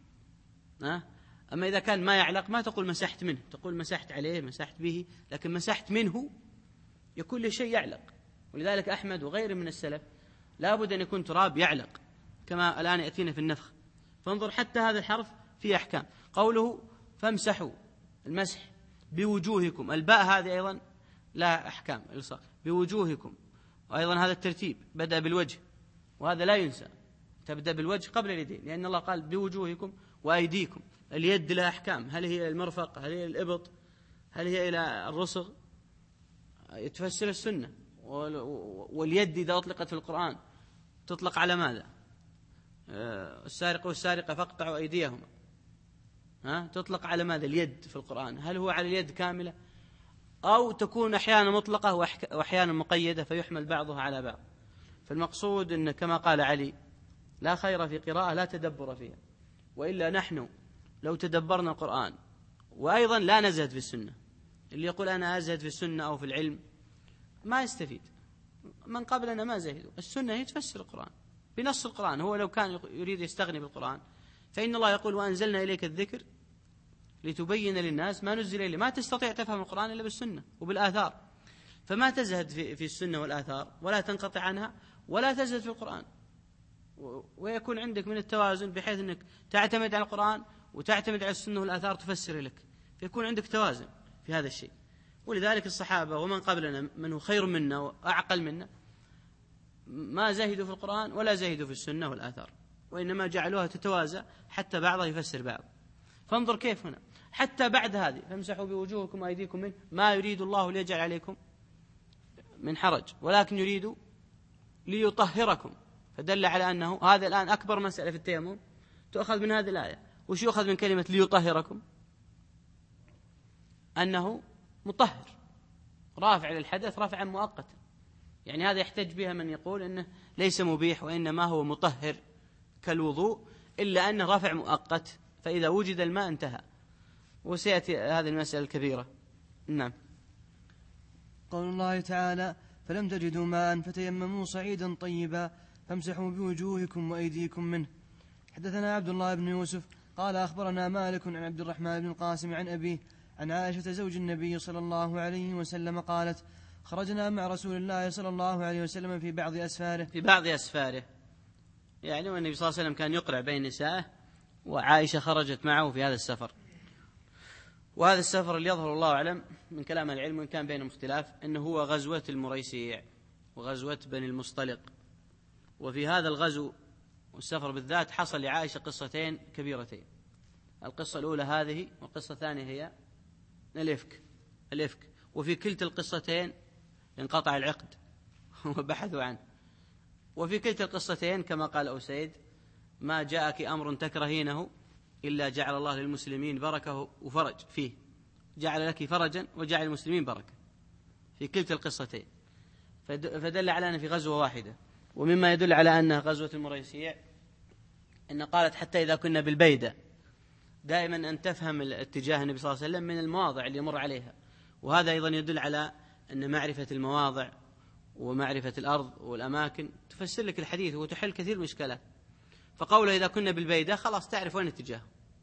A: أما إذا كان ما يعلق ما تقول مسحت منه، تقول مسحت عليه، مسحت به، لكن مسحت منه يكون له شيء يعلق. ولذلك أحمد وغيره من السلف لا بد أن يكون تراب يعلق، كما الآن يأتينا في النفخ. فانظر حتى هذا الحرف فيه أحكام. قوله فامسحوا، المسح بوجوهكم، الباء هذه أيضا لا أحكام، بوجوهكم، وأيضا هذا الترتيب بدأ بالوجه، وهذا لا ينسى، تبدأ بالوجه قبل اليدين، لأن الله قال بوجوهكم وأيديكم. اليد لها أحكام، هل هي المرفق، هل هي الإبط، هل هي إلى الرسغ، يتفسر السنة. واليد إذا أطلقت في القرآن تطلق على ماذا؟ السارق والسارقة فاقطعوا أيديهما، تطلق على ماذا اليد في القرآن؟ هل هو على اليد كاملة، أو تكون أحيانا مطلقة وأحيانا مقيدة فيحمل بعضها على بعض؟ فالمقصود أن كما قال علي لا خير في قراءة لا تدبر فيها، وإلا نحن لو تدبرنا القرآن، وأيضا لا نزهد في السنة. اللي يقول أنا أزهد في السنة أو في العلم ما يستفيد، من قبلنا ما زهدوا. السنة هي تفسر القرآن بنص القرآن. هو لو كان يريد يستغني بالقرآن فإن الله يقول وأنزلنا إليك الذكر لتبين للناس ما نزل إليه. ما تستطيع تفهم القرآن إلا بالسنة وبالآثار، فما تزهد في السنة والآثار ولا تنقطع عنها ولا تزهد في القرآن، ويكون عندك من التوازن بحيث أنك تعتمد على القرآن وتعتمد على السنة والآثار تفسر لك، فيكون عندك توازن في هذا الشيء. ولذلك الصحابة ومن قبلنا من هو خير منا وأعقل منا ما زهدوا في القرآن ولا زهدوا في السنة والآثار، وإنما جعلوها تتوازى حتى بعضها يفسر بعض. فانظر كيف هنا حتى بعد هذه فامسحوا بوجوهكم وأيديكم منه، ما يريد الله ليجعل عليكم من حرج ولكن يريد ليطهركم، فدل على أنه هذا الآن أكبر مسألة في التيمم تؤخذ من هذه الآية. وش يؤخذ من كلمة ليطهركم؟ أنه مطهر رافع للحدث رفعا مؤقتا، يعني هذا يحتج بها من يقول أنه ليس مبيح وإنما هو مطهر كالوضوء، إلا أنه رفع مؤقت، فإذا وجد الماء انتهى. وسيأتي هذه المسألة الكبيرة. نعم.
B: قول الله تعالى فلم تجدوا ماء فتيمموا صعيدا طيبا فامسحوا بوجوهكم وأيديكم منه. حدثنا عبد الله بن يوسف قال أخبرنا مالك عن عبد الرحمن بن القاسم عن أبيه عن عائشة زوج النبي صلى الله عليه وسلم قالت خرجنا مع رسول الله صلى الله عليه وسلم في بعض أسفاره
A: يعني والنبي صلى الله عليه وسلم كان يقرع بين نسائه، وعائشة خرجت معه في هذا السفر. وهذا السفر اللي يظهر الله أعلم من كلام العلم وإن كان بينهم اختلاف أنه هو غزوة المريسيع وغزوة بني المصطلق. وفي هذا الغزو والسفر بالذات حصل لعائشة قصتين كبيرتين. القصة الأولى هذه، والقصة الثانية هي الإفك. وفي كلتا القصتين انقطع العقد وبحثوا عنه. وفي كلتا القصتين كما قال أسيد: ما جاءك أمر تكرهينه إلا جعل الله للمسلمين بركة وفرج فيه، جعل لك فرجا وجعل المسلمين بركة في كلتا القصتين. فدل على أن في غزوة واحدة. ومما يدل على أنها غزوة المريسيع أن قالت حتى إذا كنا بالبيدة، دائما أن تفهم الاتجاه النبي صلى الله عليه وسلم من المواضع اللي يمر عليها. وهذا أيضا يدل على أن معرفة المواضع ومعرفة الأرض والأماكن تفسر لك الحديث وتحل كثير من الإشكالات. فقوله إذا كنا بالبيدة خلاص تعرف وين اتجاه.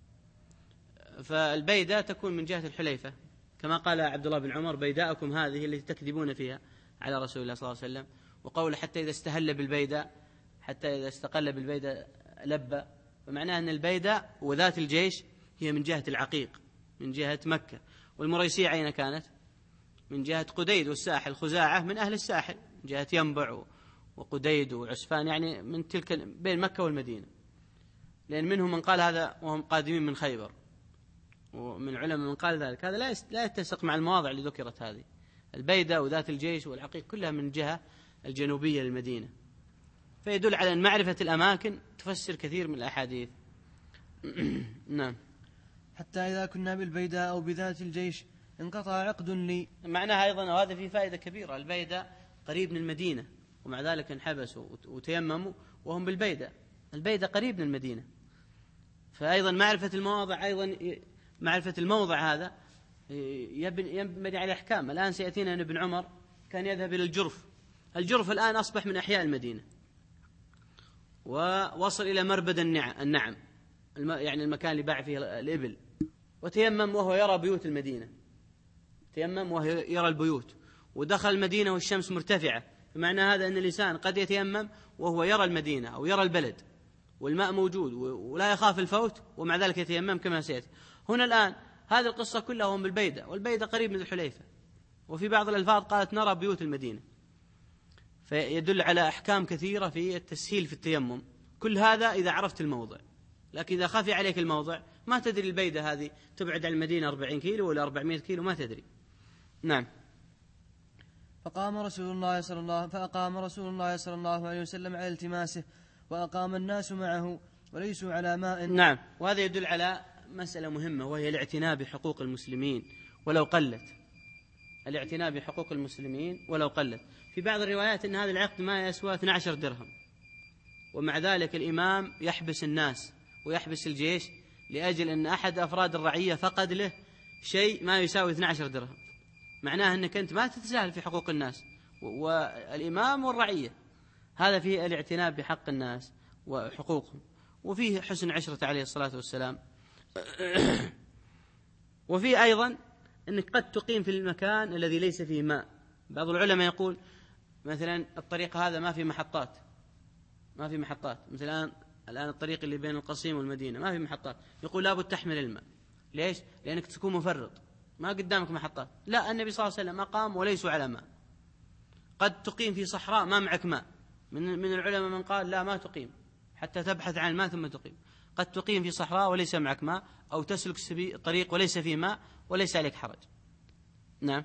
A: فالبيدة تكون من جهة الحليفة كما قال عبد الله بن عمر: بيداءكم هذه التي تكذبون فيها على رسول الله صلى الله عليه وسلم. وقوله حتى إذا استهل بالبيدة، حتى إذا استقل بالبيدة لبى، فمعناه أن البيدة وذات الجيش هي من جهة العقيق، من جهة مكة. والمريسيع أين كانت؟ من جهة قديد والساحل. خزاعة من أهل الساحل، من جهة ينبع وقديد وعسفان، يعني من تلك بين مكة والمدينة. لأن منهم من قال هذا وهم قادمين من خيبر، ومن علماء من قال ذلك. هذا لا يتسق مع المواضع اللي ذكرت هذه. البيدة وذات الجيش والعقيق كلها من الجهة الجنوبية للمدينة. فيدل على أن معرفة الأماكن تفسر كثير من الأحاديث. نعم.
B: حتى إذا كنا بالبيداء أو بذات الجيش انقطع عقد لي.
A: معناها أيضا، وهذا فيه فائدة كبيرة، البيداء قريب من المدينة ومع ذلك انحبسوا وتيمموا وهم بالبيداء. البيداء قريب من المدينة. فأيضا معرفة المواضع، أيضا معرفة الموضع هذا يبني على أحكام. الآن سيأتينا أن ابن عمر كان يذهب إلى الجرف الآن أصبح من أحياء المدينة، ووصل إلى مربد النعم، يعني المكان اللي باع فيه الإبل، وتيمم وهو يرى بيوت المدينة، تيمم وهو يرى البيوت، ودخل المدينة والشمس مرتفعة. فمعنى هذا أن الإنسان قد يتيمم وهو يرى المدينة أو يرى البلد والماء موجود ولا يخاف الفوت، ومع ذلك يتيمم كما سيأتي. هنا الآن هذه القصة كلها هم بالبيدة، والبيدة قريب من الحليفة. وفي بعض الألفاظ قالت نرى بيوت المدينة. فيدل على أحكام كثيرة في التسهيل في التيمم. كل هذا إذا عرفت الموضع. لكن إذا خفي عليك الموضع ما تدري البيدة هذه تبعد عن المدينة 40 كيلو ولا 400 كيلو، ما تدري. نعم.
B: فأقام رسول الله صلى الله عليه وسلم على التماسه، وأقام الناس معه وليسوا على ماء.
A: نعم. وهذا يدل على مسألة مهمة، وهي الاعتناء بحقوق المسلمين ولو قلت. الاعتناء بحقوق المسلمين ولو قلت. في بعض الروايات أن هذا العقد ما يسوى 12 درهم، ومع ذلك الإمام يحبس الناس ويحبس الجيش لأجل أن أحد أفراد الرعية فقد له شيء ما يساوي 12 درهم. معناه أنك أنت ما تتساهل في حقوق الناس والإمام والرعية. هذا فيه الاعتناء بحق الناس وحقوقهم، وفيه حسن عشرة عليه الصلاة والسلام. وفيه أيضا أنك قد تقيم في المكان الذي ليس فيه ماء. بعض العلماء يقول مثلا الطريق هذا ما في محطات، مثلا الآن الطريق اللي بين القصيم والمدينة ما في محطات، يقول لابد تحمل الماء. ليش؟ لأنك تكون مفرط، ما قدامك محطات. لا، النبي صلى الله عليه وسلم أقام وليسوا على ماء. قد تقيم في صحراء ما معك ماء، من العلماء من قال لا، ما تقيم حتى تبحث عن الماء ثم تقيم. قد تقيم في صحراء وليس معك ماء، أو تسلك طريق وليس فيه ماء وليس عليك حرج. نعم.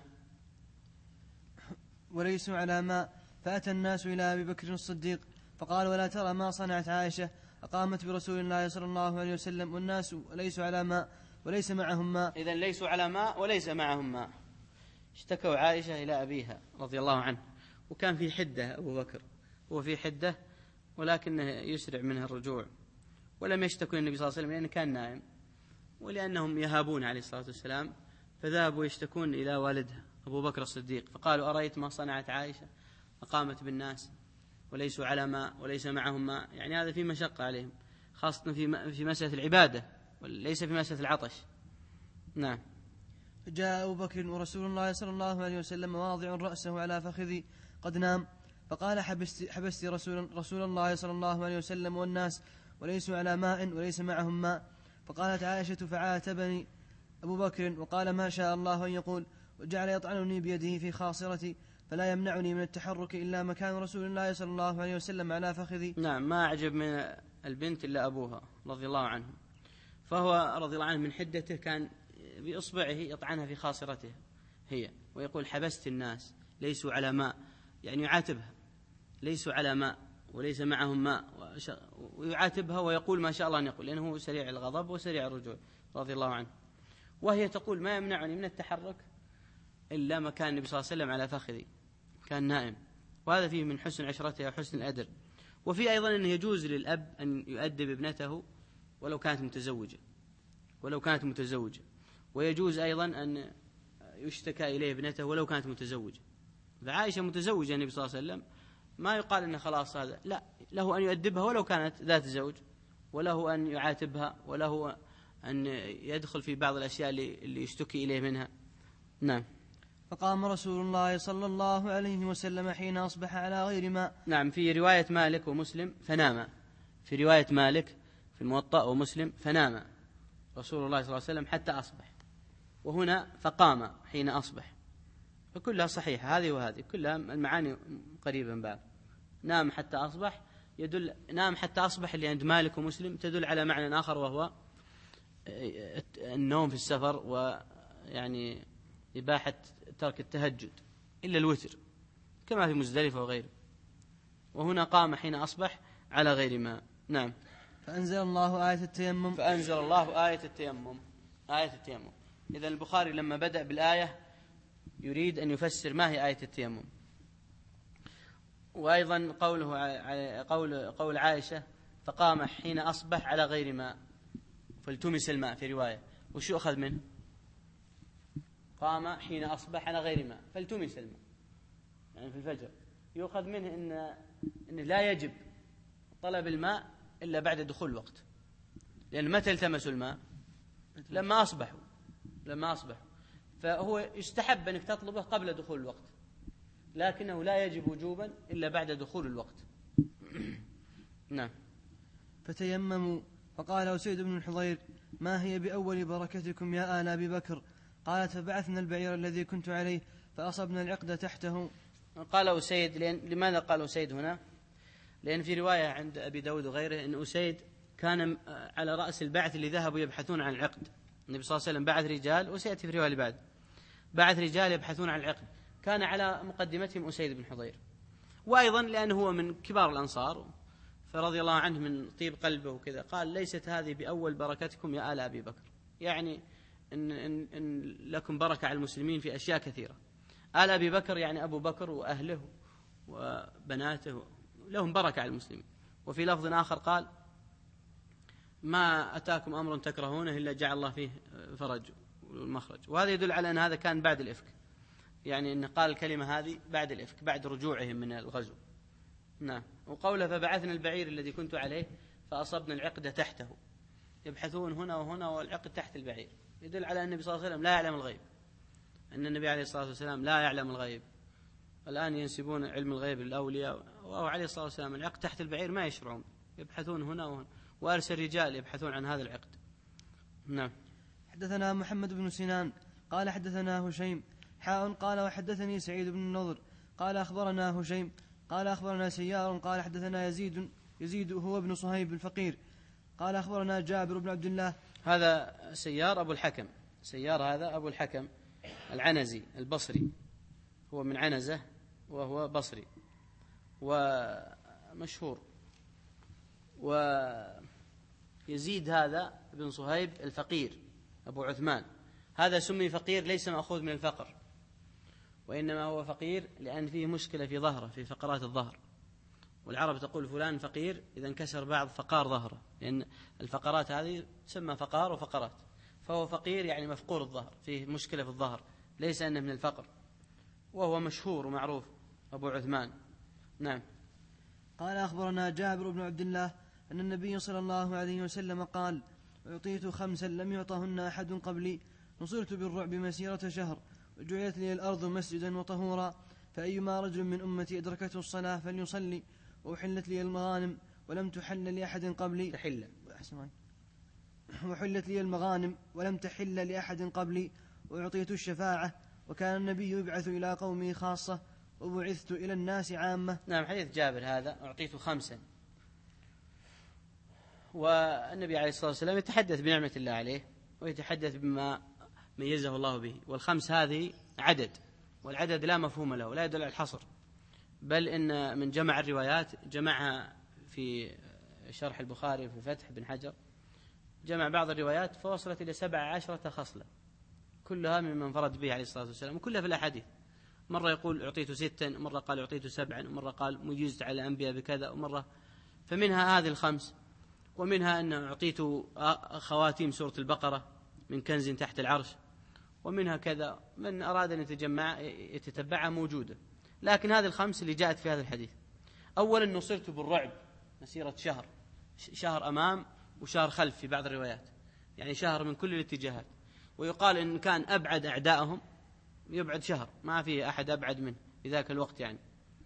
B: وليسوا على ماء. فأتى الناس إلى أبي بكر الصديق فقال: ولا ترى ما صنعت عائشة؟ أقامت برسول الله صلى الله عليه وسلم والناس ليسوا على ماء وليس معهم ماء.
A: إذن ليسوا على ماء وليس معهم ماء. اشتكوا عائشة إلى أبيها رضي الله عنه، وكان في حدة أبو بكر، هو في حدة ولكنه يسرع منها الرجوع. ولم يشتكوا النبي صلى الله عليه وسلم لأنه كان نائم، ولأنهم يهابون عليه الصلاة والسلام، فذهبوا يشتكون إلى والدها أبو بكر الصديق. فقالوا: أرأيت ما صنعت عائشة؟ أقامت بالناس وليسوا على ماء وليس معهم ماء. يعني هذا في مشقة عليهم، خاصة في مسألة العبادة وليس في مسألة العطش. نعم.
B: فجاء أبو بكر ورسول الله صلى الله عليه وسلم واضع رأسه على فخذي قد نام، فقال حبست رسول الله صلى الله عليه وسلم والناس وليسوا على ماء وليس معهم ماء. فقالت عائشة فعاتبني أبو بكر وقال ما شاء الله أن يقول، وجعل يطعنني بيده في خاصرتي فلا يمنعني من التحرك إلا مكان رسول الله صلى الله عليه وسلم على فخذي.
A: نعم. ما أعجب من البنت إلا أبوها رضي الله عنه، فهو رضي الله عنه من حدته كان بإصبعه يطعنها في خاصرته هي، ويقول حبست الناس ليسوا على ماء، يعني يعاتبها ليسوا على ماء وليس معهم ماء، ويعاتبها ويقول ما شاء الله أن يقول، لأنه سريع الغضب وسريع الرجوع رضي الله عنه. وهي تقول ما يمنعني من التحرك إلا مكان النبي صلى الله عليه وسلم على فخذي، كان نائم. وهذا فيه من حسن عشرتها وحسن الأدب. وفي أيضا أنه يجوز للأب أن يؤدب ابنته ولو كانت متزوجة، ويجوز أيضا أن يشتكى إليه ابنته ولو كانت متزوجة. فعائشة متزوجة النبي صلى الله عليه وسلم، ما يقال أنه خلاص هذا، لا، له أن يؤدبها ولو كانت ذات زوج، وله أن يعاتبها، وله أن يدخل في بعض الأشياء اللي يشتكي إليه منها. نعم.
B: فقام رسول الله صلى الله عليه وسلم حين أصبح على غير ماء.
A: نعم. في رواية مالك ومسلم فنام، في رواية مالك في الموطأ ومسلم فنام رسول الله صلى الله عليه وسلم حتى أصبح، وهنا فقام حين أصبح، فكلها صحيحة، هذه وهذه كلها المعاني قريبة من بعض. نام حتى أصبح يدل، نام حتى أصبح اللي عند مالك ومسلم تدل على معنى آخر، وهو النوم في السفر، ويعني إباحة ترك التهجد إلا الوتر كما في مزدلفة وغيره. وهنا قام حين أصبح على غير ماء. نعم.
B: فأنزل الله آية التيمم. إذن البخاري لما بدأ بالآية يريد أن يفسر ما هي آية التيمم. وأيضا قول عائشة فقام حين أصبح على غير ماء فالتمس الماء، في رواية وش يؤخذ منه؟ قام حين أصبح على غير ماء فالتمس الماء، يعني في الفجر يؤخذ منه إن لا يجب طلب الماء إلا بعد دخول الوقت، لأن متى التمسوا الماء؟ لما أصبحوا، فهو يستحب أنك تطلبه قبل دخول الوقت، لكنه لا يجب وجوبا إلا بعد دخول الوقت. نعم. فتيمموا. فقال أسيد بن الحضير ما هي بأول بركتكم يا آل أبي بكر؟ قالت فبعثنا البعير الذي كنت عليه فأصبنا العقد تحته.
A: قال أسيد، لماذا قال أسيد هنا؟ لأن في رواية عند أبي داود وغيره أن أسيد كان على رأس البعث اللي ذهبوا يبحثون عن العقد. النبي صلى الله عليه وسلم بعث رجال، وسيأتي في رواية اللي بعد، بعث رجال يبحثون عن العقد، كان على مقدمتهم أسيد بن حضير. وأيضا لأنه هو من كبار الأنصار فرضي الله عنه من طيب قلبه وكذا، قال ليست هذه بأول بركتكم يا آل أبي بكر، يعني إن لكم بركة على المسلمين في أشياء كثيرة. آل أبي بكر يعني أبو بكر وأهله وبناته لهم بركة على المسلمين. وفي لفظ آخر قال ما أتاكم أمر تكرهونه إلا جعل الله فيه فرج والمخرج. وهذا يدل على أن هذا كان بعد الإفك، يعني أن قال الكلمة هذه بعد الإفك، بعد رجوعهم من الغزو. نعم. وقوله فبعثنا البعير الذي كنت عليه فأصبنا العقد تحته، يبحثون هنا وهنا والعقد تحت البعير، يدل على أن النبي صلى الله عليه وسلم لا يعلم الغيب، أن النبي عليه الصلاة والسلام لا يعلم الغيب. الآن ينسبون علم الغيب للأولياء، وهو عليه الصلاة والسلام العقد تحت البعير ما يشرعون، يبحثون هنا وهنا، وأرسل رجال يبحثون عن هذا العقد. نعم.
B: حدثنا محمد بن سنان قال حدثنا هشيم قال وحدثني سعيد بن النضر قال أخبرنا هشيم قال أخبرنا سيار قال حدثنا يزيد هو ابن صهيب الفقير قال أخبرنا جابر بن عبد الله.
A: هذا سيار أبو الحكم، سيار هذا أبو الحكم العنزي البصري، هو من عنزة وهو بصري ومشهور. ويزيد هذا ابن صهيب الفقير أبو عثمان، هذا سمي فقير ليس مأخوذ من الفقر، وإنما هو فقير لأن فيه مشكلة في ظهره، في فقرات الظهر، والعرب تقول فلان فقير إذا انكسر بعض فقار ظهره، لأن الفقرات هذه تسمى فقار وفقرات، فهو فقير يعني مفقور الظهر، فيه مشكلة في الظهر، ليس أنه من الفقر، وهو مشهور ومعروف أبو عثمان. نعم.
B: قال أخبرنا جابر بن عبد الله أن النبي صلى الله عليه وسلم قال أعطيت 5 لم يعطهن أحد قبلي، نصرت بالرعب مسيرة شهر، وجعلت لي الأرض مسجدا وطهورا، فأيما رجل من أمتي أدركته الصلاة فليصلي، وأحلت لي المغانم ولم تحل لأحد قبلي وحلت لي المغانم ولم تحل لأحد قبلي، وأعطيت الشفاعة، وكان النبي يبعث إلى قومه خاصة، وبعثت إلى الناس عامة.
A: نعم، حديث جابر هذا أعطيت 5، والنبي عليه الصلاة والسلام يتحدث بنعمة الله عليه ويتحدث بما ميزه الله به، والخمس هذه عدد، والعدد لا مفهوم له، لا يدل على الحصر، بل إن من جمع الروايات جمعها في شرح البخاري في فتح بن حجر، جمع بعض الروايات فوصلت إلى 17 خصلة، كلها ممن فرد به عليه الصلاة والسلام، وكلها في الأحاديث. مرة يقول أعطيت 6، مرة قال أعطيت 7، ومرة قال مجيزت على الأنبياء بكذا، ومرة فمنها هذه الخمس، ومنها أن أعطيت خواتيم سورة البقرة من كنز تحت العرش، ومنها كذا. من أراد أن يتتبعها موجودة، لكن هذه الخمس اللي جاءت في هذا الحديث. أولا نصرت بالرعب مسيرة شهر أمام وشهر خلف في بعض الروايات، يعني شهر من كل الاتجاهات، ويقال إن كان أبعد أعدائهم يبعد شهر، ما فيه أحد أبعد منه في ذاك الوقت يعني،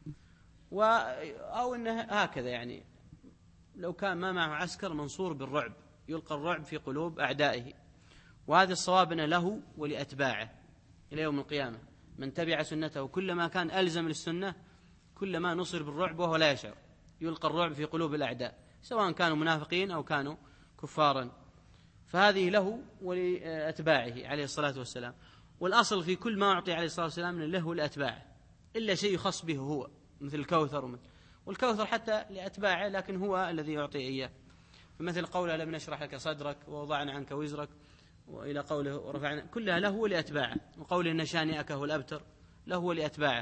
A: أو إنه هكذا يعني لو كان ما معه عسكر منصور بالرعب، يلقى الرعب في قلوب أعدائه. وهذا الصواب له ولأتباعه إلى يوم القيامة، من تبع سنته كلما كان ألزم للسنة كلما نصر بالرعب وهو لا يشعر، يلقى الرعب في قلوب الأعداء سواء كانوا منافقين أو كانوا كفارا، فهذه له ولأتباعه عليه الصلاة والسلام. والأصل في كل ما أعطي عليه الصلاة والسلام له ولأتباعه، إلا شيء يخص به هو مثل الكوثر والكوثر حتى لأتباعه، لكن هو الذي يعطي إياه، فمثل قوله لم نشرح لك صدرك ووضعنا عنك وزرك، وإلى قوله ورفعنا، كلها له ولأتباعه، وقوله إن شانئك هو الأبتر له ولأتباعه.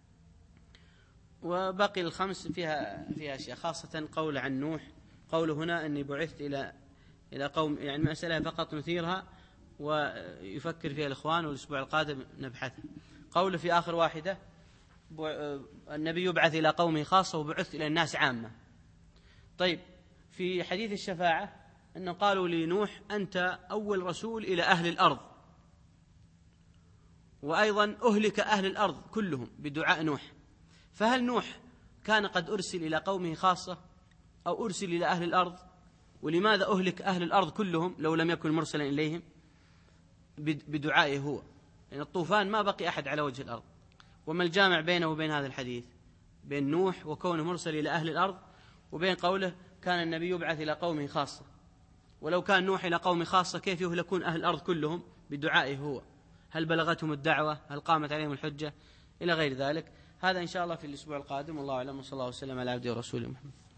A: وباقي الخمس فيها أشياء، خاصة قول عن نوح، قوله هنا أني بعثت إلى قوم، يعني مسألة فقط نثيرها ويفكر فيها الإخوان، والأسبوع القادم نبحثها. قوله في آخر واحدة النبي يبعث إلى قومه خاصة وبعث إلى الناس عامة. طيب في حديث الشفاعة أنه قالوا لنوح أنت أول رسول إلى أهل الأرض، وأيضا أهلك أهل الأرض كلهم بدعاء نوح، فهل نوح كان قد أرسل إلى قومه خاصة أو أرسل إلى أهل الأرض؟ ولماذا أهلك أهل الأرض كلهم لو لم يكن مرسلا إليهم بدعائه هو؟ لأن الطوفان ما بقي أحد على وجه الأرض. وما الجامع بينه وبين هذا الحديث، بين نوح وكونه مرسل إلى أهل الأرض وبين قوله كان النبي يبعث إلى قومه خاصة؟ ولو كان نوح إلى قومه خاصة كيف يهلكون أهل الأرض كلهم بدعائه هو؟ هل بلغتهم الدعوة؟ هل قامت عليهم الحجة؟ إلى غير ذلك. هذا إن شاء الله في الأسبوع القادم، والله أعلم، وصلى الله وسلم على عبده ورسوله محمد.